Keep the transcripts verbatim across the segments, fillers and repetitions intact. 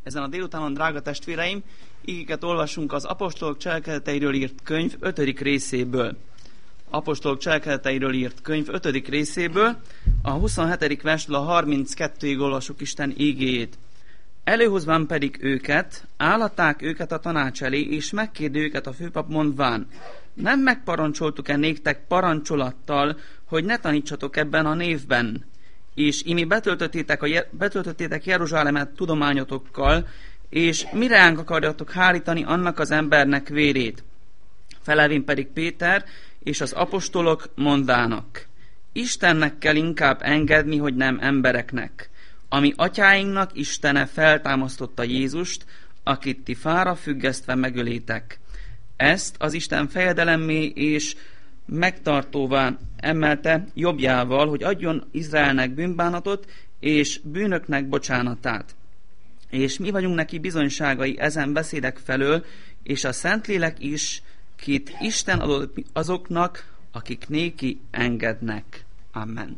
Ezen a délutánon, drága testvéreim, igéket olvasunk az Apostolok cselekedeteiről írt könyv ötödik részéből. Apostolok cselekedeteiről írt könyv ötödik részéből, a huszonhetedik verstől a harminckettőig olvasjuk Isten igéjét. Előhozván pedig őket, állatták őket a tanács elé, és megkérdi őket a főpap mondván: nem megparancsoltuk-e néktek parancsolattal, hogy ne tanítsatok ebben a névben? És imi betöltöttétek, a, betöltöttétek Jeruzsálemet tudományotokkal, és mire ránk akarjatok hárítani annak az embernek vérét? Felelvén pedig Péter és az apostolok mondának: Istennek kell inkább engedni, hogy nem embereknek. Ami atyáinknak Istene feltámasztotta Jézust, akit ti fára függesztve megölétek. Ezt az Isten fejedelemmé és megtartóvá emelte jobbjával, hogy adjon Izraelnek bűnbánatot és bűnöknek bocsánatát. És mi vagyunk neki bizonyságai ezen beszédek felől, és a Szentlélek is, kit Isten adott azoknak, akik néki engednek. Amen.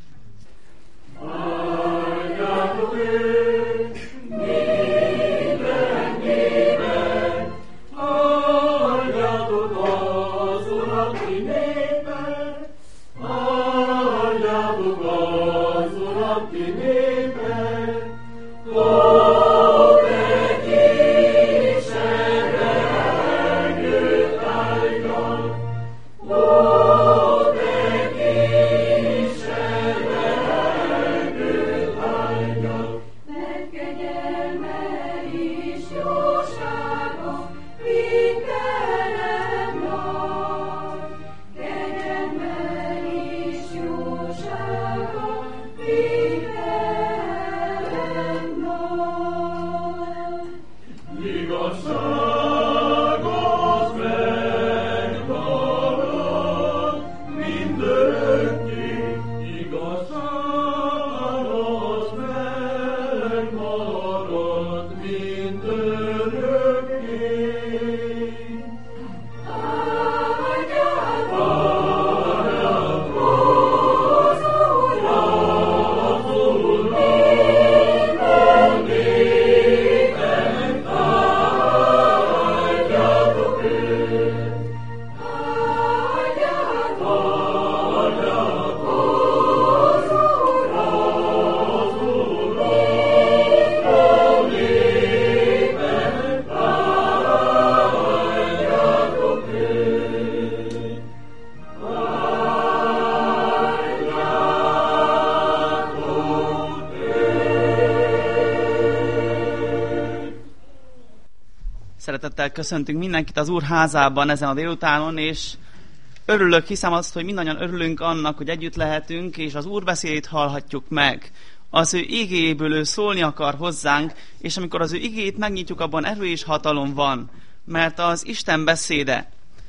Szeretettel köszöntünk mindenkit az Úr házában ezen a délutánon, és örülök, hiszem azt, hogy mindannyian örülünk annak, hogy együtt lehetünk, és az Úr beszédét hallhatjuk meg. Az ő igéjéből ő szólni akar hozzánk, és amikor az ő igéjét megnyitjuk, abban erő és hatalom van, mert az Isten beszéde.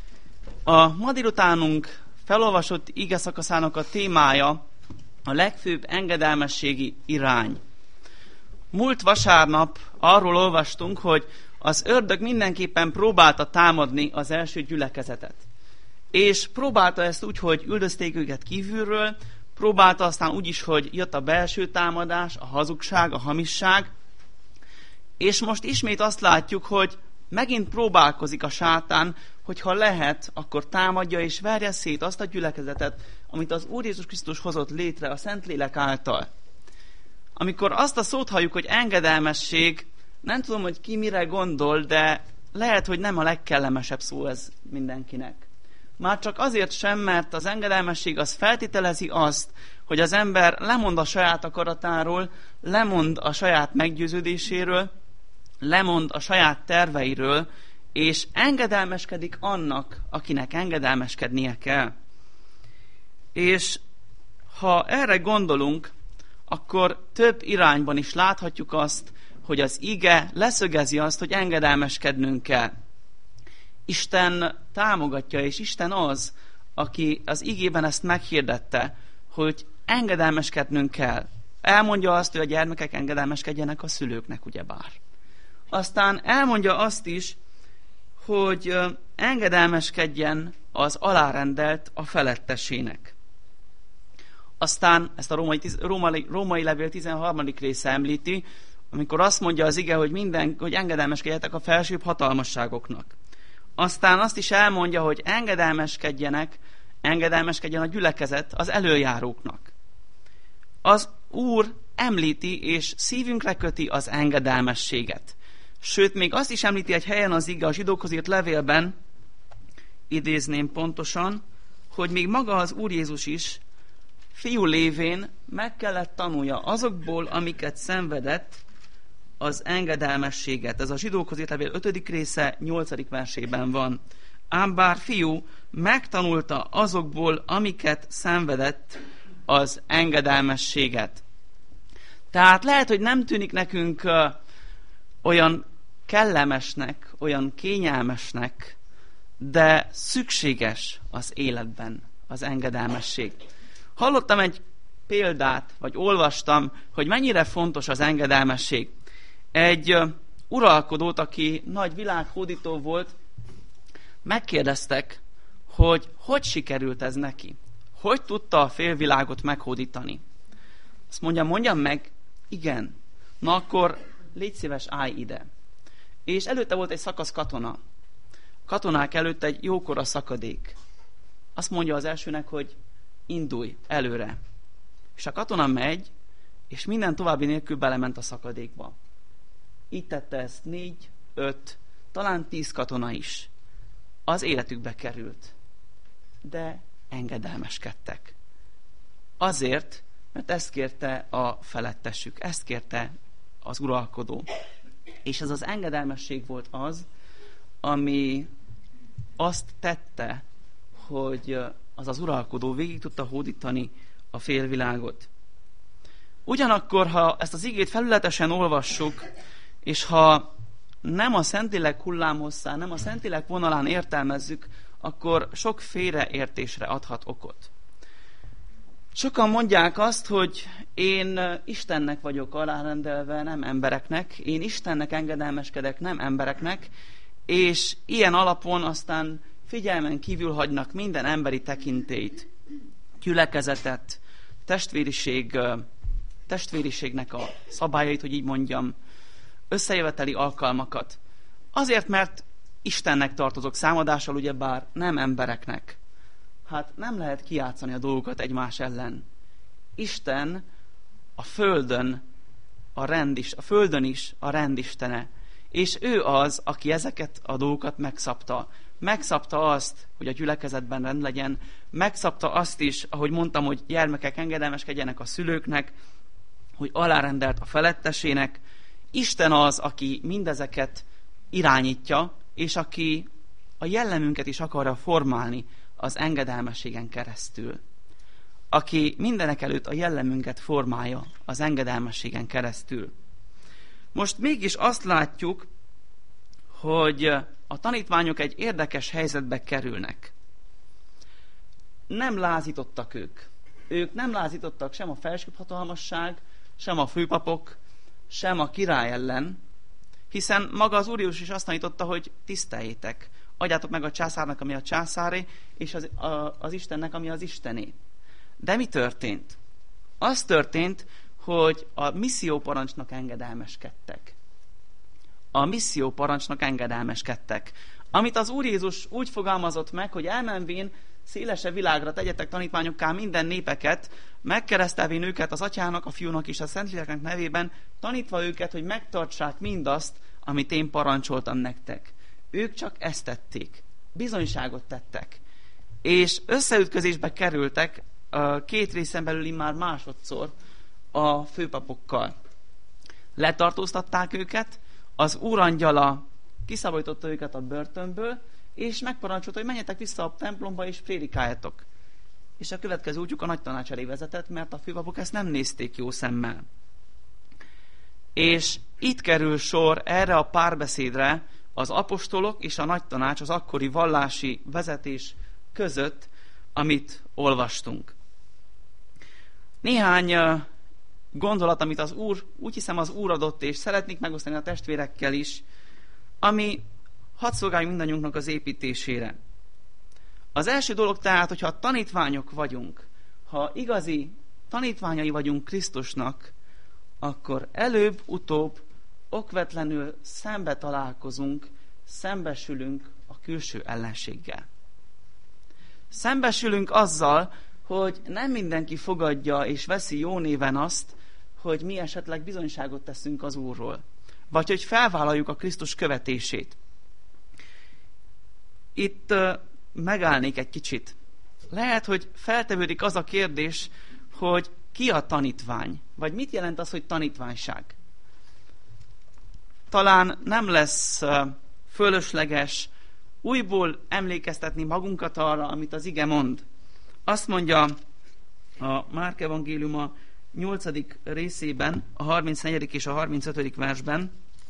A ma délutánunk felolvasott ige szakaszának a témája a legfőbb engedelmességi irány. Múlt vasárnap arról olvastunk, hogy az ördög mindenképpen próbálta támadni az első gyülekezetet. És próbálta ezt úgy, hogy üldözték őket kívülről, próbálta aztán úgy is, hogy jött a belső támadás, a hazugság, a hamisság, és most ismét azt látjuk, hogy megint próbálkozik a sátán, hogyha lehet, akkor támadja és verje szét azt a gyülekezetet, amit az Úr Jézus Krisztus hozott létre a Szentlélek által. Amikor azt a szót halljuk, hogy engedelmesség, nem tudom, hogy ki mire gondol, de lehet, hogy nem a legkellemesebb szó ez mindenkinek. Már csak azért sem, mert az engedelmesség az feltételezi azt, hogy az ember lemond a saját akaratáról, lemond a saját meggyőződéséről, lemond a saját terveiről, és engedelmeskedik annak, akinek engedelmeskednie kell. És ha erre gondolunk, akkor több irányban is láthatjuk azt, hogy az ige leszögezi azt, hogy engedelmeskednünk kell. Isten támogatja, és Isten az, aki az igében ezt meghirdette, hogy engedelmeskednünk kell. Elmondja azt, hogy a gyermekek engedelmeskedjenek a szülőknek, ugyebár. Aztán elmondja azt is, hogy engedelmeskedjen az alárendelt a felettesének. Aztán ezt a római, római, római levél tizenharmadik része említi, amikor azt mondja az ige, hogy minden, hogy engedelmeskedjetek a felsőbb hatalmasságoknak. Aztán azt is elmondja, hogy engedelmeskedjenek, engedelmeskedjen a gyülekezet az elöljáróknak. Az Úr említi és szívünkre köti az engedelmességet. Sőt, még azt is említi egy helyen az ige a zsidókhoz írt levélben, idézném pontosan, hogy még maga az Úr Jézus is fiú lévén meg kellett tanulja azokból, amiket szenvedett, az engedelmességet. Ez a zsidókhoz írt levél ötödik része, nyolcadik versében van. Ám bár fiú megtanulta azokból, amiket szenvedett, az engedelmességet. Tehát lehet, hogy nem tűnik nekünk uh, olyan kellemesnek, olyan kényelmesnek, de szükséges az életben az engedelmesség. Hallottam egy példát, vagy olvastam, hogy mennyire fontos az engedelmesség. Egy uh, uralkodót, aki nagy világhódító volt, megkérdeztek, hogy hogy sikerült ez neki. Hogy tudta a félvilágot meghódítani? Azt mondja, mondjam meg, igen. Na akkor légy szíves, állj ide. És előtte volt egy szakasz katona. Katonák előtt egy jókora szakadék. Azt mondja az elsőnek, hogy indulj előre. És a katona megy, és minden további nélkül belement a szakadékba. Így tette ezt négy, öt, talán tíz katona is. Az életükbe került. De engedelmeskedtek. Azért, mert ezt kérte a felettesük, ezt kérte az uralkodó. És ez az engedelmesség volt az, ami azt tette, hogy az az uralkodó végig tudta hódítani a félvilágot. Ugyanakkor, ha ezt az igét felületesen olvassuk, és ha nem a Szentlélek hullámhosszán, nem a Szentlélek vonalán értelmezzük, akkor sok félreértésre adhat okot. Sokan mondják azt, hogy én Istennek vagyok alárendelve, nem embereknek, én Istennek engedelmeskedek, nem embereknek, és ilyen alapon aztán figyelmen kívül hagynak minden emberi tekintélyt, gyülekezetet, testvériség, testvériségnek a szabályait, hogy így mondjam, összejöveteli alkalmakat. Azért, mert Istennek tartozok számadással, ugyebár nem embereknek. Hát nem lehet kijátszani a dolgokat egymás ellen. Isten a földön, a rend is, a földön is a rendistene. És ő az, aki ezeket a dolgokat megszabta. Megszabta azt, hogy a gyülekezetben rend legyen. Megszabta azt is, ahogy mondtam, hogy gyermekek engedelmeskedjenek a szülőknek, hogy alárendelt a felettesének. Isten az, aki mindezeket irányítja, és aki a jellemünket is akarja formálni az engedelmességen keresztül. Aki mindenek előtt a jellemünket formálja az engedelmességen keresztül. Most mégis azt látjuk, hogy a tanítványok egy érdekes helyzetbe kerülnek. Nem lázítottak ők. Ők nem lázítottak sem a felsőbb hatalmasság, sem a főpapok, sem a király ellen, hiszen maga az Úr Jézus is azt tanította, hogy tiszteljétek. Adjátok meg a császárnak, ami a császáré, és az, a, az Istennek, ami az Istené. De mi történt? Az történt, hogy a misszióparancsnak engedelmeskedtek. A misszióparancsnak engedelmeskedtek. Amit az Úr Jézus úgy fogalmazott meg, hogy elmenvén szélesebb világra tegyetek tanítványokká minden népeket, megkeresztelvén őket az Atyának, a Fiúnak és a Szentléleknek nevében, tanítva őket, hogy megtartsák mindazt, amit én parancsoltam nektek. Ők csak ezt tették. Bizonyságot tettek. És összeütközésbe kerültek két részen belül immár másodszor a főpapokkal. Letartóztatták őket, az úrangyala kiszabadította őket a börtönből, és megparancsolta, hogy menjetek vissza a templomba, és prédikáljatok. És a következő útjuk a nagy tanács elé vezetett, mert a főpapok ezt nem nézték jó szemmel. És itt kerül sor erre a párbeszédre az apostolok és a nagy tanács, az akkori vallási vezetés között, amit olvastunk. Néhány gondolat, amit az Úr, úgy hiszem az Úr adott, és szeretnék megosztani a testvérekkel is, ami hadd szolgáljon mindannyiunknak az építésére. Az első dolog tehát, hogyha tanítványok vagyunk, ha igazi tanítványai vagyunk Krisztusnak, akkor előbb-utóbb okvetlenül szembe találkozunk, szembesülünk a külső ellenséggel. Szembesülünk azzal, hogy nem mindenki fogadja és veszi jó néven azt, hogy mi esetleg bizonyságot teszünk az Úrról, vagy hogy felvállaljuk a Krisztus követését. Itt uh, megállnék egy kicsit. Lehet, hogy feltevődik az a kérdés, hogy ki a tanítvány, vagy mit jelent az, hogy tanítványság. Talán nem lesz uh, fölösleges újból emlékeztetni magunkat arra, amit az ige mond. Azt mondja a Márk evangéliuma nyolcadik részében, a harmincnegyedik és a harmincötödik versben,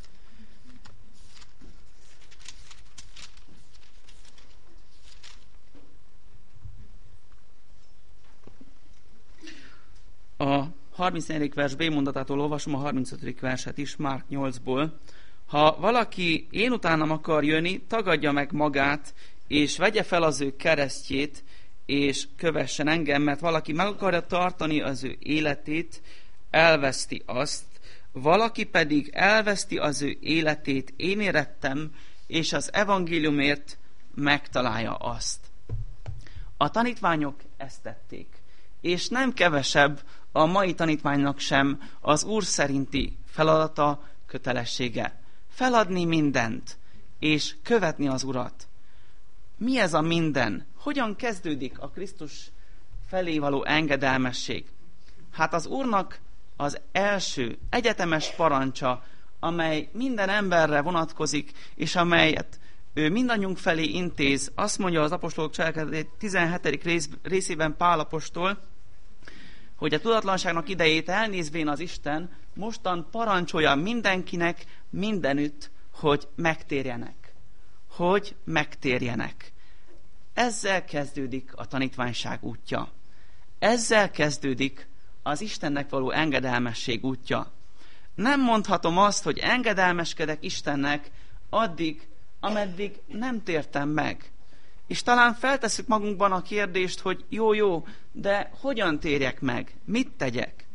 a harmincnegyedik vers B mondatától olvasom a harmincötödik verset is, Márk nyolcból. Ha valaki én utánam akar jönni, tagadja meg magát, és vegye fel az ő keresztjét, és kövessen engem, mert valaki meg akarja tartani az ő életét, elveszti azt, valaki pedig elveszti az ő életét, én érettem, és az evangéliumért megtalálja azt. A tanítványok ezt tették, és nem kevesebb a mai tanítványnak sem az Úr szerinti feladata, kötelessége. Feladni mindent, és követni az Urat. Mi ez a minden? Hogyan kezdődik a Krisztus felé való engedelmesség? Hát az Úrnak az első egyetemes parancsa, amely minden emberre vonatkozik, és amelyet ő mindannyiunk felé intéz, azt mondja az apostolok cselekedet tizenhetedik rész, részében Pál apostol, hogy a tudatlanságnak idejét elnézvén az Isten mostan parancsolja mindenkinek mindenütt, hogy megtérjenek. Hogy megtérjenek. Ezzel kezdődik a tanítványság útja. Ezzel kezdődik az Istennek való engedelmesség útja. Nem mondhatom azt, hogy engedelmeskedek Istennek addig, ameddig nem tértem meg. És talán feltesszük magunkban a kérdést, hogy jó-jó, de hogyan térjek meg? Mit tegyek?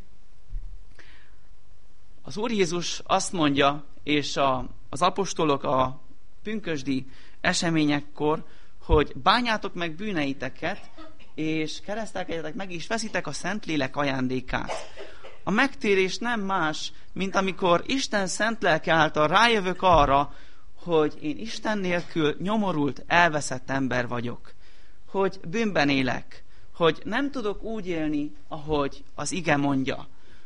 Az Úr Jézus azt mondja, és a, az apostolok a pünkösdi eseményekkor, hogy bánjátok meg bűneiteket, és keresztelkedjetek meg, és veszitek a Szentlélek ajándékát. A megtérés nem más, mint amikor Isten szent lelke által rájövök arra, hogy én Isten nélkül nyomorult, elveszett ember vagyok. Hogy bűnben élek. Hogy nem tudok úgy élni, ahogy az ige mondja.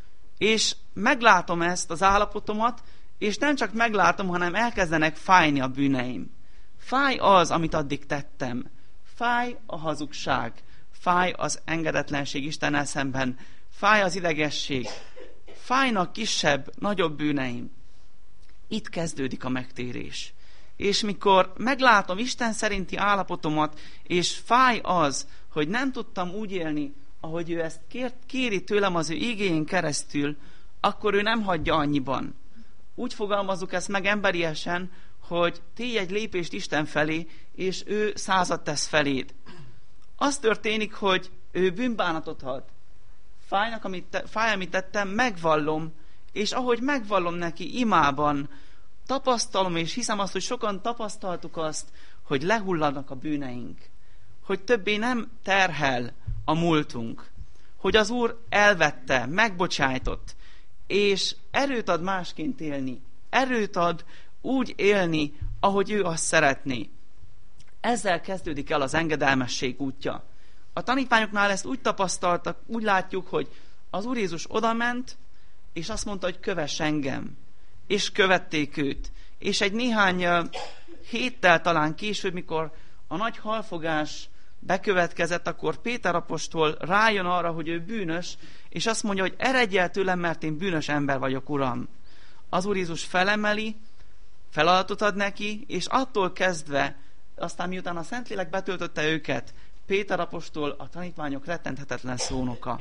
És meglátom ezt az állapotomat, és nem csak meglátom, hanem elkezdenek fájni a bűneim. Fáj az, amit addig tettem. Fáj a hazugság. Fáj az engedetlenség Istennel szemben. Fáj az idegesség. Fájnak kisebb, nagyobb bűneim. Itt kezdődik a megtérés. És mikor meglátom Isten szerinti állapotomat, és fáj az, hogy nem tudtam úgy élni, ahogy ő ezt kér, kéri tőlem az ő igéjén keresztül, akkor ő nem hagyja annyiban. Úgy fogalmazzuk ezt meg emberiesen, hogy tégy egy lépést Isten felé, és ő százat tesz feléd. Az történik, hogy ő bűnbánatot ad. Fájnak, amit te, fáj, amit tettem, megvallom, és ahogy megvallom neki imában, tapasztalom, és hiszem azt, hogy sokan tapasztaltuk azt, hogy lehulladnak a bűneink. Hogy többé nem terhel a múltunk. Hogy az Úr elvette, megbocsájtott, és erőt ad másként élni. Erőt ad úgy élni, ahogy ő azt szeretné. Ezzel kezdődik el az engedelmesség útja. A tanítványoknál ezt úgy tapasztaltak, úgy látjuk, hogy az Úr Jézus odament, és azt mondta, hogy kövess engem. És követték őt. És egy néhány uh, héttel talán később, mikor a nagy halfogás bekövetkezett, akkor Péter apostol rájön arra, hogy ő bűnös, és azt mondja, hogy eredj el tőlem, mert én bűnös ember vagyok, Uram. Az Úr Jézus felemeli, feladatot ad neki, és attól kezdve, aztán miután a Szentlélek betöltötte őket, Péter apostol a tanítványok rettenthetetlen szónoka.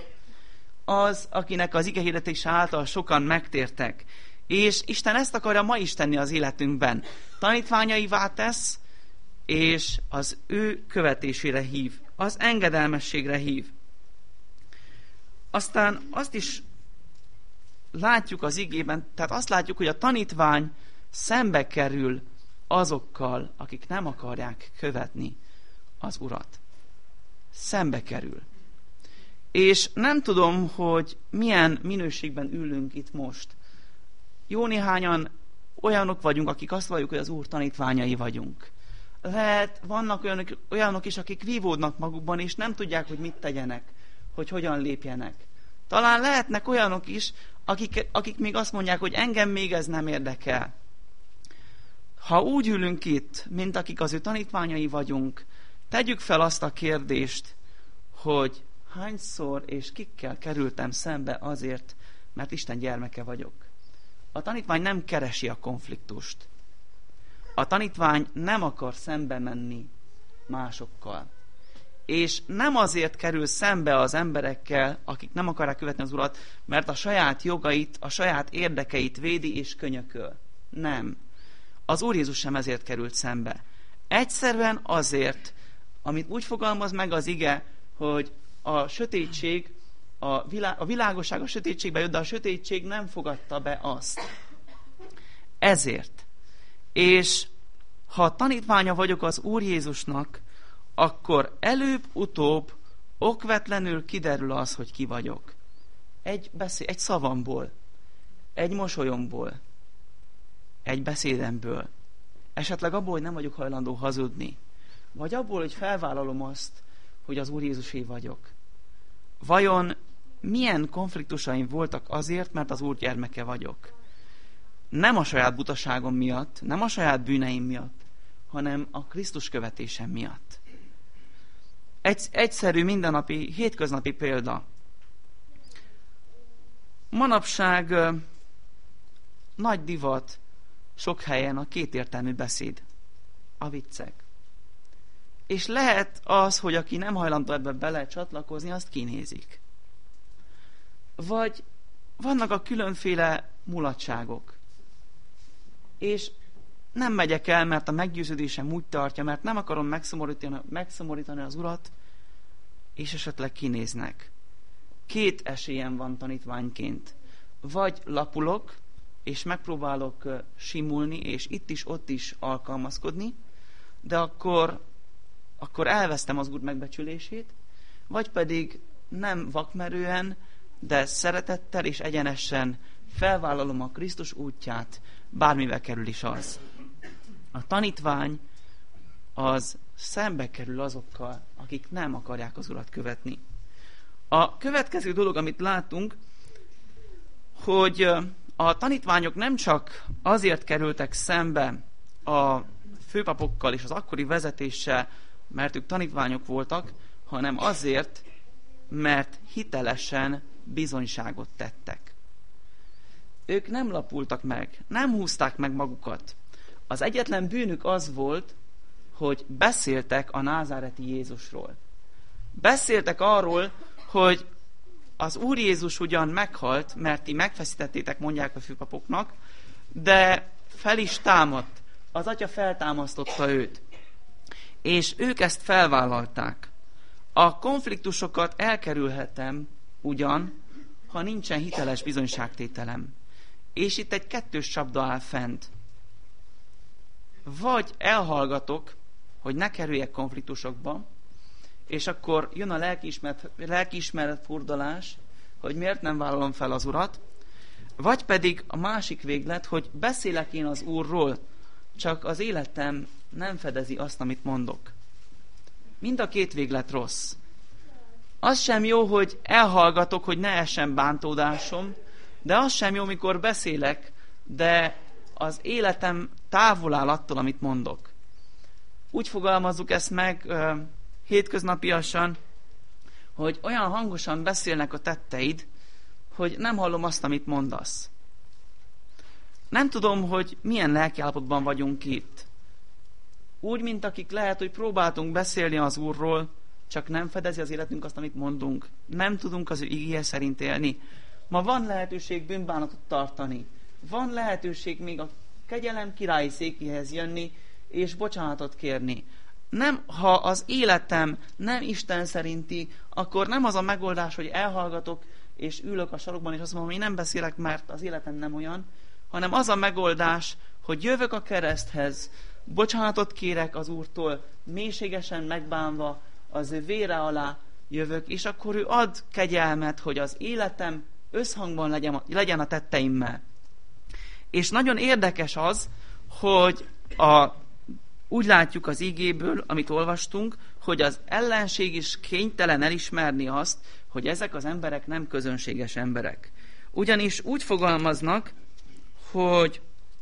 Az, akinek az igehirdetése által sokan megtértek. És Isten ezt akarja ma is tenni az életünkben. Tanítványaivá tesz, és az ő követésére hív. Az engedelmességre hív. Aztán azt is látjuk az igében, tehát azt látjuk, hogy a tanítvány szembe kerül azokkal, akik nem akarják követni az Urat. Szembe kerül. És nem tudom, hogy milyen minőségben ülünk itt most. Jó néhányan olyanok vagyunk, akik azt valljuk, hogy az Úr tanítványai vagyunk. Lehet, vannak olyanok, olyanok is, akik vívódnak magukban, és nem tudják, hogy mit tegyenek, hogy hogyan lépjenek. Talán lehetnek olyanok is, akik, akik még azt mondják, hogy engem még ez nem érdekel. Ha úgy ülünk itt, mint akik az ő tanítványai vagyunk, tegyük fel azt a kérdést, hogy hányszor és kikkel kerültem szembe azért, mert Isten gyermeke vagyok. A tanítvány nem keresi a konfliktust. A tanítvány nem akar szembe menni másokkal. És nem azért kerül szembe az emberekkel, akik nem akarják követni az Urat, mert a saját jogait, a saját érdekeit védi és könyököl. Nem. Az Úr Jézus sem ezért került szembe. Egyszerűen azért, amit úgy fogalmaz meg az ige, hogy a sötétség, a, vilá, a világosság a sötétségbe jött, de a sötétség nem fogadta be azt. Ezért. És ha tanítványa vagyok az Úr Jézusnak, akkor előbb-utóbb okvetlenül kiderül az, hogy ki vagyok. Egy, beszéd, egy szavamból, egy mosolyomból, egy beszédemből, esetleg abból, hogy nem vagyok hajlandó hazudni, vagy abból, hogy felvállalom azt, hogy az Úr Jézusé vagyok. Vajon milyen konfliktusaim voltak azért, mert az Úr gyermeke vagyok? Nem a saját butaságom miatt, nem a saját bűneim miatt, hanem a Krisztus követésem miatt. Egy, egyszerű, mindennapi, hétköznapi példa. Manapság uh, nagy divat sok helyen a kétértelmű beszéd, a viccek. És lehet az, hogy aki nem hajlandó ebbe bele csatlakozni, azt kinézik. Vagy vannak a különféle mulatságok. És nem megyek el, mert a meggyőződésem úgy tartja, mert nem akarom megszomorítani, megszomorítani az Urat, és esetleg kinéznek. Két esélyem van tanítványként. Vagy lapulok, és megpróbálok simulni, és itt is, ott is alkalmazkodni, de akkor, akkor elvesztem az Úr megbecsülését, vagy pedig nem vakmerően, de szeretettel és egyenesen felvállalom a Krisztus útját, bármivel kerül is az. A tanítvány az szembe kerül azokkal, akik nem akarják az Urat követni. A következő dolog, amit látunk, hogy a tanítványok nem csak azért kerültek szembe a főpapokkal és az akkori vezetéssel, mert ők tanítványok voltak, hanem azért, mert hitelesen bizonyságot tettek. Ők nem lapultak meg, nem húzták meg magukat. Az egyetlen bűnük az volt, hogy beszéltek a názáreti Jézusról. Beszéltek arról, hogy az Úr Jézus ugyan meghalt, mert ti megfeszítettétek, mondják a főpapoknak, de fel is támadt. Az Atya feltámasztotta őt. És ők ezt felvállalták. A konfliktusokat elkerülhetem ugyan, ha nincsen hiteles bizonyságtételem. És itt egy kettős csapda áll fent. Vagy elhallgatok, hogy ne kerüljek konfliktusokba, és akkor jön a lelkiismeret, lelkiismeret furdalás, hogy miért nem vállalom fel az Urat, vagy pedig a másik véglet, hogy beszélek én az Úrról, csak az életem nem fedezi azt, amit mondok. Mind a két véglet rossz. Az sem jó, hogy elhallgatok, hogy ne essen bántódásom, de az sem jó, mikor beszélek, de az életem távol áll attól, amit mondok. Úgy fogalmazzuk ezt meg uh, hétköznapiasan, hogy olyan hangosan beszélnek a tetteid, hogy nem hallom azt, amit mondasz. Nem tudom, hogy milyen lelkiállapotban vagyunk itt. Úgy, mint akik lehet, hogy próbáltunk beszélni az Úrról, csak nem fedezi az életünk azt, amit mondunk. Nem tudunk az ő igéje szerint élni. Ma van lehetőség bűnbánatot tartani. Van lehetőség még a kegyelem királyi székéhez jönni, és bocsánatot kérni. Nem, ha az életem nem Isten szerinti, akkor nem az a megoldás, hogy elhallgatok, és ülök a sarokban, és azt mondom, hogy én nem beszélek, mert az életem nem olyan, hanem az a megoldás, hogy jövök a kereszthez, bocsánatot kérek az Úrtól, mélységesen megbánva az ő vére alá jövök, és akkor ő ad kegyelmet, hogy az életem összhangban legyen, legyen a tetteimmel. És nagyon érdekes az, hogy a, úgy látjuk az igéből, amit olvastunk, hogy az ellenség is kénytelen elismerni azt, hogy ezek az emberek nem közönséges emberek. Ugyanis úgy fogalmaznak, hogy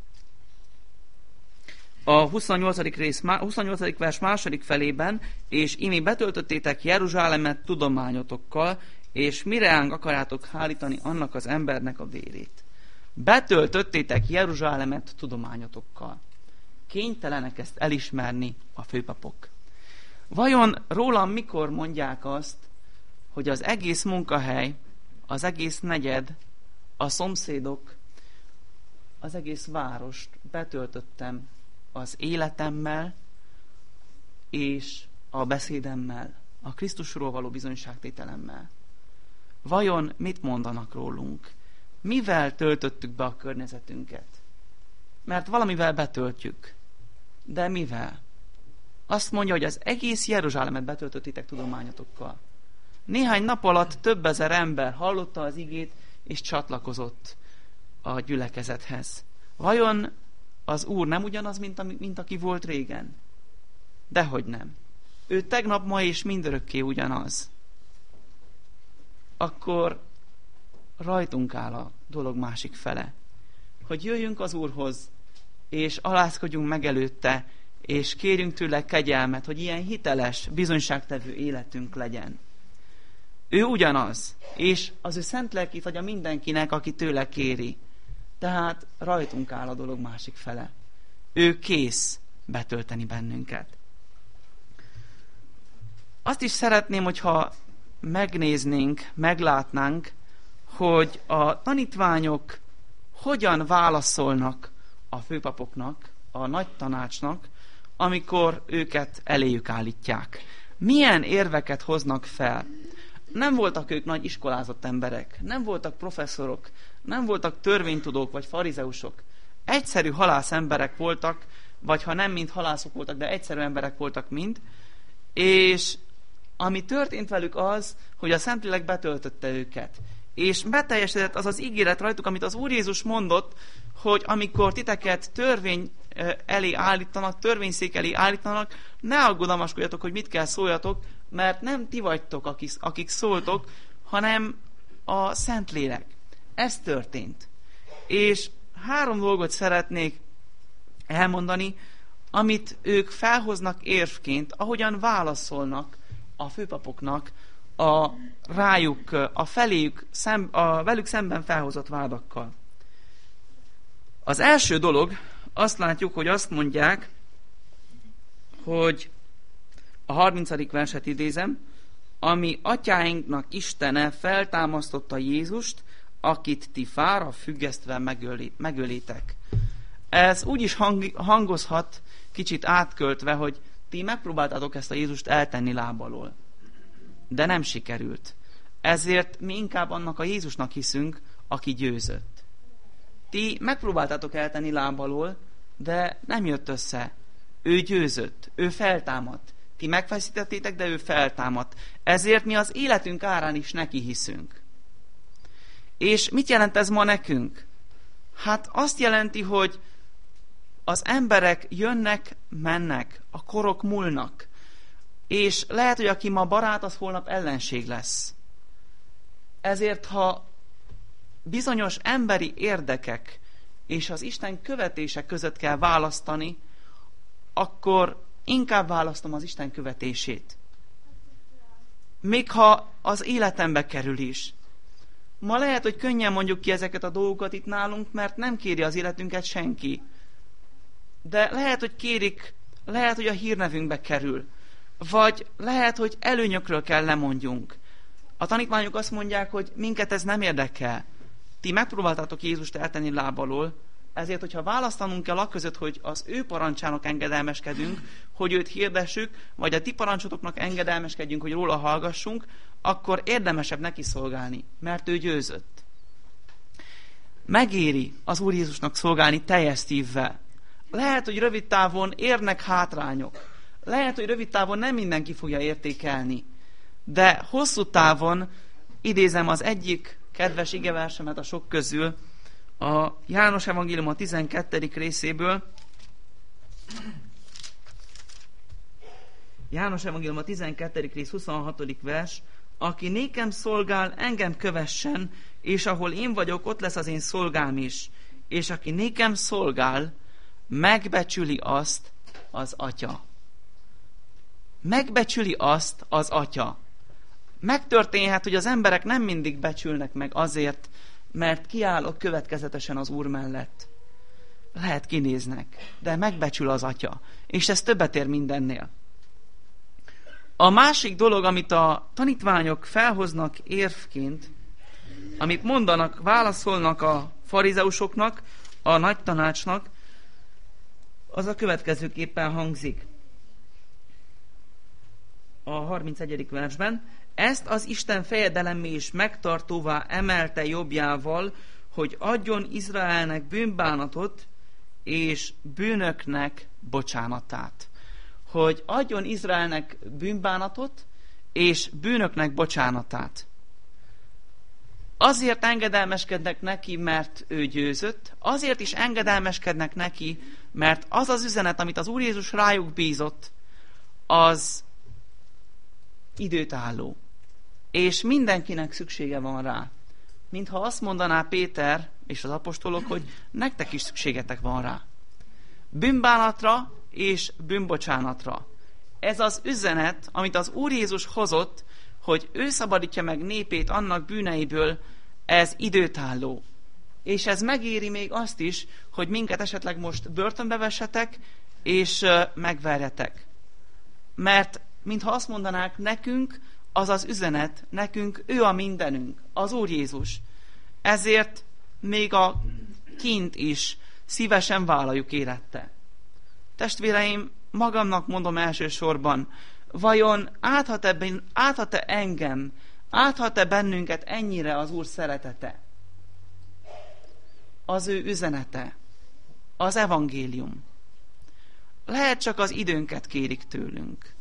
a huszonnyolcadik rész, huszonnyolcadik vers második felében, és imi betöltöttétek Jeruzsálemet tudományotokkal, és mire ánk akarjátok hárítani annak az embernek a vérét. Betöltöttétek Jeruzsálemet tudományotokkal. Kénytelenek ezt elismerni a főpapok. Vajon rólam mikor mondják azt, hogy az egész munkahely, az egész negyed, a szomszédok, az egész várost betöltöttem az életemmel és a beszédemmel, a Krisztusról való bizonyságtételemmel? Vajon mit mondanak rólunk? Mivel töltöttük be a környezetünket? Mert valamivel betöltjük. De mivel? Azt mondja, hogy az egész Jeruzsálemet betöltöttétek tudományotokkal. Néhány nap alatt több ezer ember hallotta az igét, és csatlakozott a gyülekezethez. Vajon az Úr nem ugyanaz, mint, mint aki volt régen? Dehogy nem. Ő tegnap, ma és mindörökké ugyanaz. Akkor rajtunk áll a dolog másik fele. Hogy jöjjünk az Úrhoz, és alázkodjunk meg előtte, és kérjünk tőle kegyelmet, hogy ilyen hiteles, bizonyságtevő életünk legyen. Ő ugyanaz, és az ő szent lelkét adja mindenkinek, aki tőle kéri. Tehát rajtunk áll a dolog másik fele. Ő kész betölteni bennünket. Azt is szeretném, hogyha megnéznénk, meglátnánk, hogy a tanítványok hogyan válaszolnak a főpapoknak, a nagy tanácsnak, amikor őket eléjük állítják. Milyen érveket hoznak fel? Nem voltak ők nagy iskolázott emberek, nem voltak professzorok, nem voltak törvénytudók vagy farizeusok. Egyszerű halász emberek voltak, vagy ha nem mind halászok voltak, de egyszerű emberek voltak mind, és ami történt velük az, hogy a Szentlélek betöltötte őket. És beteljesedett az az ígéret rajtuk, amit az Úr Jézus mondott, hogy amikor titeket törvény elé állítanak, törvényszék elé állítanak, ne aggodalmaskodjatok, hogy mit kell szóljatok, mert nem ti vagytok, akik, akik szóltok, hanem a Szentlélek. Ez történt. És három dolgot szeretnék elmondani, amit ők felhoznak érvként, ahogyan válaszolnak a főpapoknak a rájuk, a feléjük, szem, a velük szemben felhozott vádakkal. Az első dolog, azt látjuk, hogy azt mondják, hogy a harmincadik verset idézem, ami atyáinknak Istene feltámasztotta Jézust, akit ti fára függesztve megöli, megölitek. Ez úgy is hang, hangozhat, kicsit átköltve, hogy ti megpróbáltátok ezt a Jézust eltenni láb alól. De nem sikerült. Ezért mi inkább annak a Jézusnak hiszünk, aki győzött. Ti megpróbáltátok eltenni láb alól, de nem jött össze. Ő győzött, ő feltámadt. Ti megfeszítettétek, de ő feltámadt. Ezért mi az életünk árán is neki hiszünk. És mit jelent ez ma nekünk? Hát azt jelenti, hogy az emberek jönnek, mennek, a korok múlnak. És lehet, hogy aki ma barát, az holnap ellenség lesz. Ezért, ha bizonyos emberi érdekek és az Isten követése között kell választani, akkor inkább választom az Isten követését. Még ha az életembe kerül is. Ma lehet, hogy könnyen mondjuk ki ezeket a dolgokat itt nálunk, mert nem kéri az életünket senki. De lehet, hogy kérik, lehet, hogy a hírnevünkbe kerül. Vagy lehet, hogy előnyökről kell lemondjunk. A tanítványok azt mondják, hogy minket ez nem érdekel. Ti megpróbáltátok Jézust eltenni láb alól, Ezért, hogyha választanunk kell akközött, hogy az ő parancsának engedelmeskedünk, hogy őt hirdessük, vagy a ti parancsotoknak engedelmeskedjünk, hogy róla hallgassunk, akkor érdemesebb neki szolgálni, mert ő győzött. Megéri az Úr Jézusnak szolgálni teljes szívvel. Lehet, hogy rövid távon érnek hátrányok. Lehet, hogy rövid távon nem mindenki fogja értékelni. De hosszú távon, idézem az egyik kedves igeversemet a sok közül, a János Evangélium a tizenkettedik részéből. János Evangélium a tizenkettedik rész huszonhatodik vers. Aki nékem szolgál, engem kövessen, és ahol én vagyok, ott lesz az én szolgám is. És aki nékem szolgál, megbecsüli azt az Atya. Megbecsüli azt az Atya. Megtörténhet, hogy az emberek nem mindig becsülnek meg azért, mert kiállok következetesen az Úr mellett. Lehet kinéznek, de megbecsül az Atya. És ez többet ér mindennél. A másik dolog, amit a tanítványok felhoznak érvként, amit mondanak, válaszolnak a farizeusoknak, a nagy tanácsnak, az a következőképpen hangzik. A harmincegyedik versben. Ezt az Isten fejedelemmé és megtartóvá emelte jobbjával, hogy adjon Izraelnek bűnbánatot és bűnöknek bocsánatát. Hogy adjon Izraelnek bűnbánatot és bűnöknek bocsánatát. Azért engedelmeskednek neki, mert ő győzött, azért is engedelmeskednek neki, mert az az üzenet, amit az Úr Jézus rájuk bízott, az időtálló. És mindenkinek szüksége van rá. Mintha azt mondaná Péter és az apostolok, hogy nektek is szükségetek van rá. Bűnbánatra és bűnbocsánatra. Ez az üzenet, amit az Úr Jézus hozott, hogy ő szabadítja meg népét annak bűneiből, ez időtálló. És ez megéri még azt is, hogy minket esetleg most börtönbe vessetek, és megverjetek. Mert mintha azt mondanák nekünk, az az üzenet, nekünk ő a mindenünk, az Úr Jézus. Ezért még a kint is szívesen vállaljuk érette. Testvéreim, magamnak mondom elsősorban, vajon áthat-e, áthat-e engem, áthat-e bennünket ennyire az Úr szeretete? Az ő üzenete, az evangélium. Lehet csak az időnket kérik tőlünk.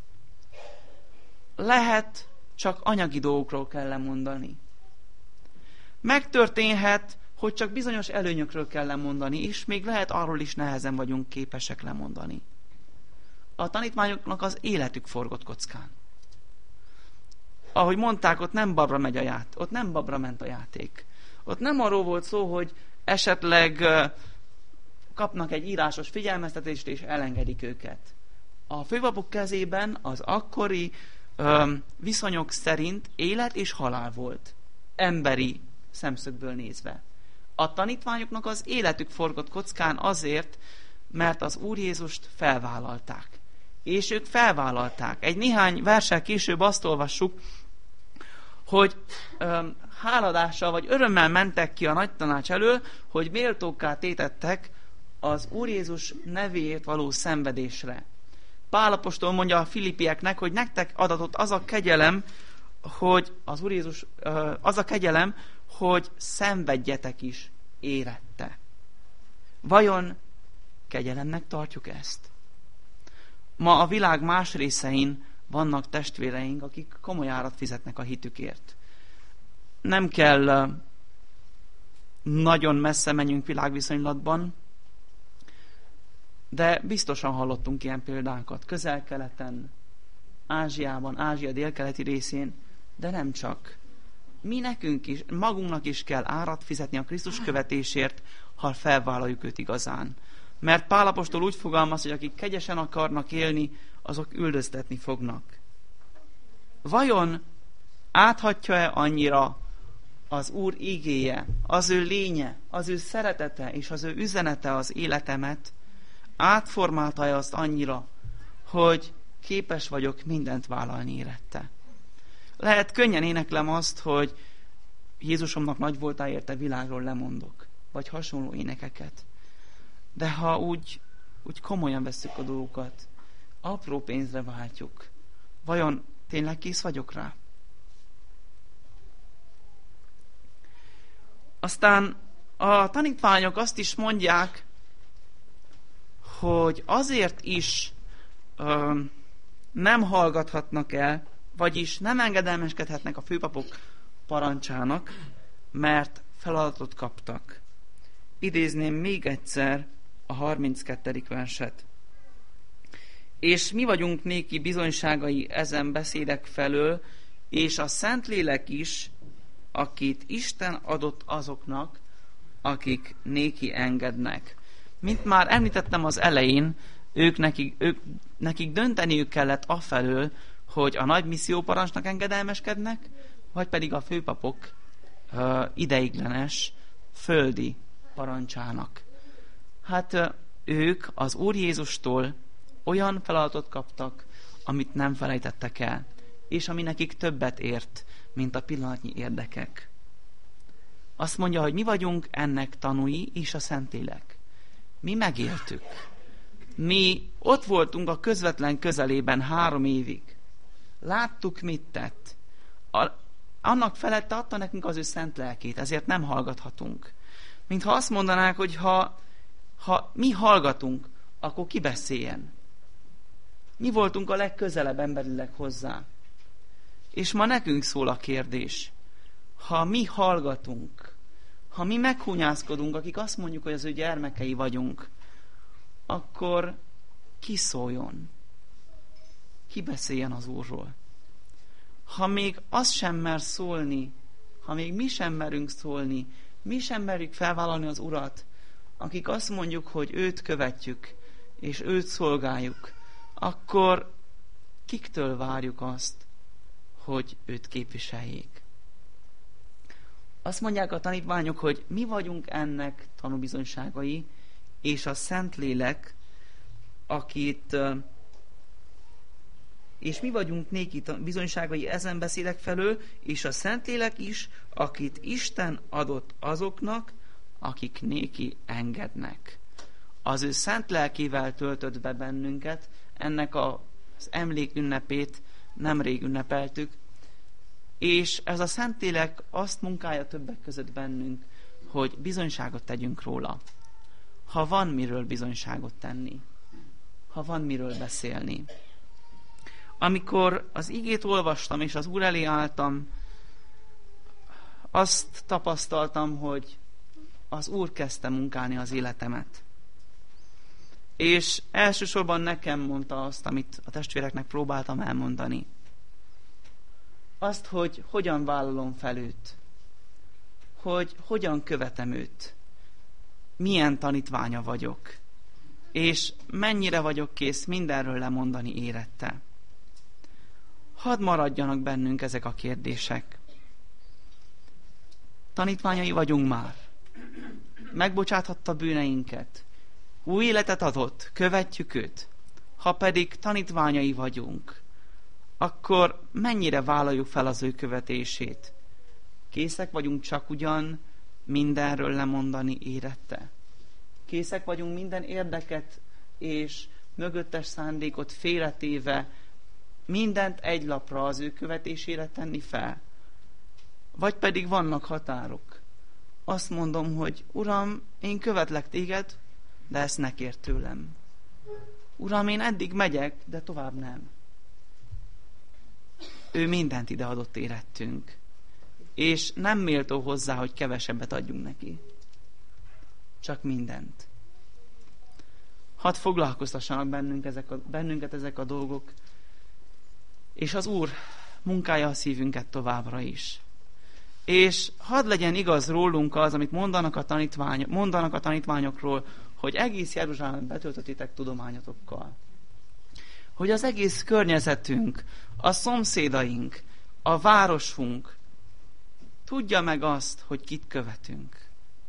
Lehet csak anyagi dolgokról kell lemondani. Megtörténhet, hogy csak bizonyos előnyökről kell lemondani, és még lehet arról is nehezen vagyunk képesek lemondani. A tanítványoknak az életük forgott kockán. Ahogy mondták, ott nem babra megy a játék, ott nem babra ment a játék. Ott nem arról volt szó, hogy esetleg kapnak egy írásos figyelmeztetést, és elengedik őket. A főpapok kezében az akkori öm, viszonyok szerint élet és halál volt. Emberi szemszögből nézve. A tanítványoknak az életük forgott kockán azért, mert az Úr Jézust felvállalták. És ők felvállalták. Egy néhány verssel később azt olvassuk, hogy öm, háladással vagy örömmel mentek ki a nagy tanács elől, hogy méltókká tétettek az Úr Jézus nevéért való szenvedésre. Pál apostol mondja a filippieknek, hogy nektek adatott az a kegyelem, hogy az Úr Jézus, az a kegyelem, hogy szenvedjetek is érette. Vajon kegyelemnek tartjuk ezt? Ma a világ más részein vannak testvéreink, akik komoly árat fizetnek a hitükért. Nem kell nagyon messze menjünk világviszonylatban, de biztosan hallottunk ilyen példákat. Közel-keleten, Ázsiában, Ázsia délkeleti részén, de nem csak. Mi nekünk is, magunknak is kell árat fizetni a Krisztus követésért, ha felvállaljuk őt igazán. Mert Pál apostol úgy fogalmaz, hogy akik kegyesen akarnak élni, azok üldöztetni fognak. Vajon áthatja-e annyira az Úr igéje, az ő lénye, az ő szeretete és az ő üzenete az életemet, átformálta-e azt annyira, hogy képes vagyok mindent vállalni érette? Lehet könnyen éneklem azt, hogy Jézusomnak nagy voltál érte, világról lemondok. vagy hasonló énekeket. De ha úgy, úgy komolyan vesszük a dolgokat, apró pénzre váltjuk, vajon tényleg kész vagyok rá? Aztán a tanítványok azt is mondják, hogy azért is ö, nem hallgathatnak el, vagyis nem engedelmeskedhetnek a főpapok parancsának, mert feladatot kaptak. Idézném még egyszer a harminckettedik verset. És mi vagyunk néki bizonyságai ezen beszédek felől, és a Szentlélek is, akit Isten adott azoknak, akik néki engednek. Mint már említettem az elején, ők nekik, ők, nekik dönteniük kellett afelől, hogy a nagy misszióparancsnak engedelmeskednek, vagy pedig a főpapok uh, ideiglenes földi parancsának. Hát uh, ők az Úr Jézustól olyan feladatot kaptak, amit nem felejtettek el, és ami nekik többet ért, mint a pillanatnyi érdekek. Azt mondja, hogy mi vagyunk ennek tanúi, és a Szentlélek. Mi megéltük. Mi ott voltunk a közvetlen közelében három évig. Láttuk, mit tett. A, annak felette adta nekünk az ő szent lelkét, ezért nem hallgathatunk. Mintha azt mondanák, hogy ha, ha mi hallgatunk, akkor ki beszéljen. Mi voltunk a legközelebb emberileg hozzá. És ma nekünk szól a kérdés. Ha mi hallgatunk, ha mi meghunyászkodunk, akik azt mondjuk, hogy az ő gyermekei vagyunk, akkor ki szóljon? Ki beszéljen az Úrról? Ha még az sem mer szólni, ha még mi sem merünk szólni, mi sem merjük felvállalni az Urat, akik azt mondjuk, hogy őt követjük, és őt szolgáljuk, akkor kiktől várjuk azt, hogy őt képviseljék? Azt mondják a tanítványok, hogy mi vagyunk ennek tanúbizonyságai, és a Szentlélek, akit, és mi vagyunk néki bizonyságai ezen beszédek felől, és a Szentlélek is, akit Isten adott azoknak, akik néki engednek. Az ő szent lelkével töltött be bennünket, ennek az emlékünnepét nemrég ünnepeltük, és ez a Szentlélek azt munkálja többek között bennünk, hogy bizonyságot tegyünk róla. Ha van miről bizonyságot tenni, ha van miről beszélni. Amikor az igét olvastam, és az Úr elé álltam, azt tapasztaltam, hogy az Úr kezdte munkálni az életemet. És elsősorban nekem mondta azt, amit a testvéreknek próbáltam elmondani. Azt, hogy hogyan vállalom fel őt. Hogy hogyan követem őt. Milyen tanítványa vagyok. És mennyire vagyok kész mindenről lemondani érette. Hadd maradjanak bennünk ezek a kérdések. Tanítványai vagyunk már. Megbocsáthatta bűneinket. Új életet adott, követjük őt. Ha pedig tanítványai vagyunk, akkor mennyire vállaljuk fel az ő követését? Készek vagyunk csak ugyan mindenről lemondani érette? Készek vagyunk minden érdeket és mögöttes szándékot félretéve mindent egy lapra az ő követésére tenni fel? Vagy pedig vannak határok? Azt mondom, hogy Uram, én követlek téged, de ezt ne kérd tőlem. Uram, én eddig megyek, de tovább nem. Ő mindent ideadott érettünk, és nem méltó hozzá, hogy kevesebbet adjunk neki. Csak mindent. Hadd foglalkoztassanak bennünk ezek a, bennünket ezek a dolgok, és az Úr munkálja a szívünket továbbra is. És hadd legyen igaz rólunk az, amit mondanak a, tanítvány, mondanak a tanítványokról, hogy egész Jeruzsálem betöltöttétek tudományotokkal. Hogy az egész környezetünk, a szomszédaink, a városunk tudja meg azt, hogy kit követünk.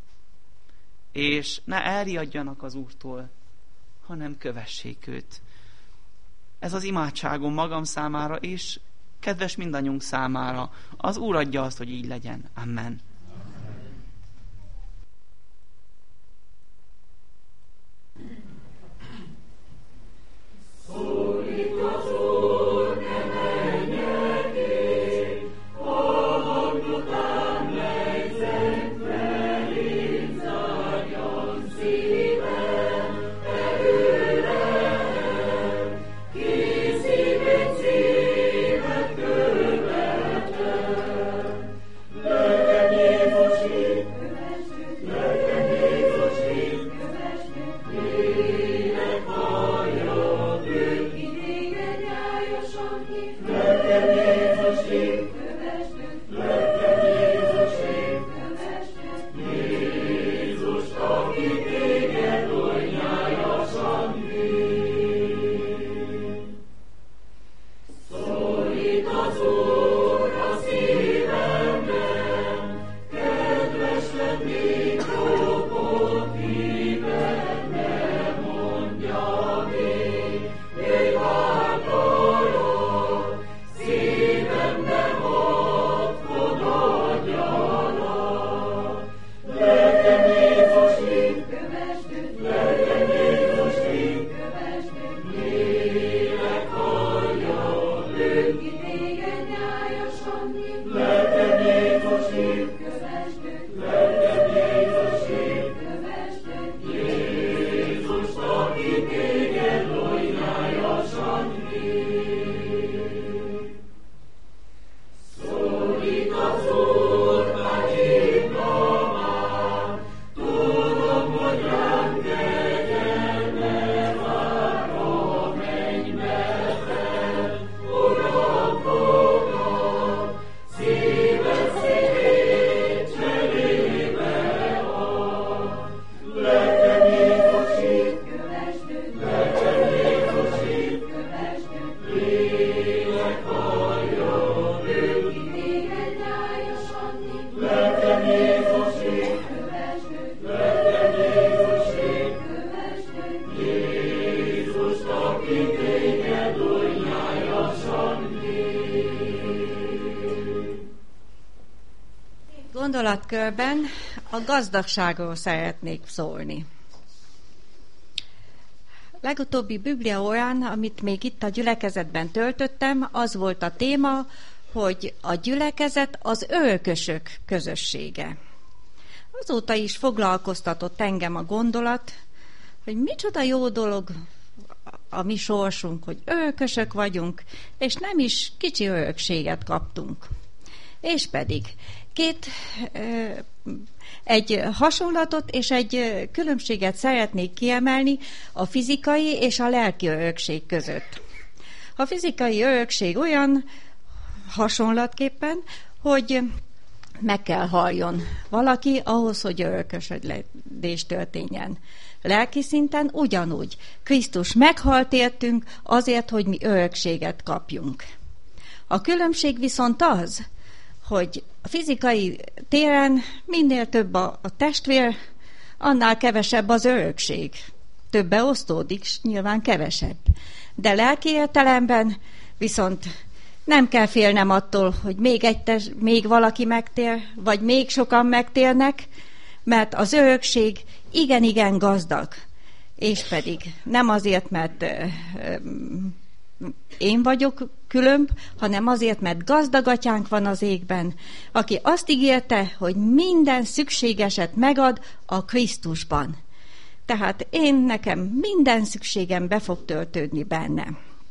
És ne elriadjanak az Úrtól, hanem kövessék őt. Ez az imádságom magam számára, és kedves mindannyiunk számára. Az Úr adja azt, hogy így legyen. Amen. Gondolatkörben a gazdagságról szeretnék szólni. Legutóbbi Biblia órán, amit még itt a gyülekezetben töltöttem, az volt a téma, hogy a gyülekezet az örökösök közössége. Azóta is foglalkoztatott engem a gondolat, hogy micsoda jó dolog a mi sorsunk, hogy örökösök vagyunk, és nem is kicsi örökséget kaptunk. És pedig két, egy hasonlatot és egy különbséget szeretnék kiemelni a fizikai és a lelki örökség között. A fizikai örökség olyan hasonlatképpen, hogy meg kell haljon valaki ahhoz, hogy örökösödés történjen. Lelki szinten ugyanúgy. Krisztus meghalt értünk azért, hogy mi örökséget kapjunk. A különbség viszont az, hogy a fizikai téren minél több a, a testvér, annál kevesebb az örökség. Több beosztódik, nyilván kevesebb. De lelki értelemben viszont nem kell félnem attól, hogy még, egy test, még valaki megtér, vagy még sokan megtérnek, mert az örökség igen-igen gazdag. És pedig nem azért, mert én vagyok különb, hanem azért, mert gazdag atyánk van az égben, aki azt ígérte, hogy minden szükségeset megad a Krisztusban. Tehát én nekem minden szükségem be fog töltődni benne.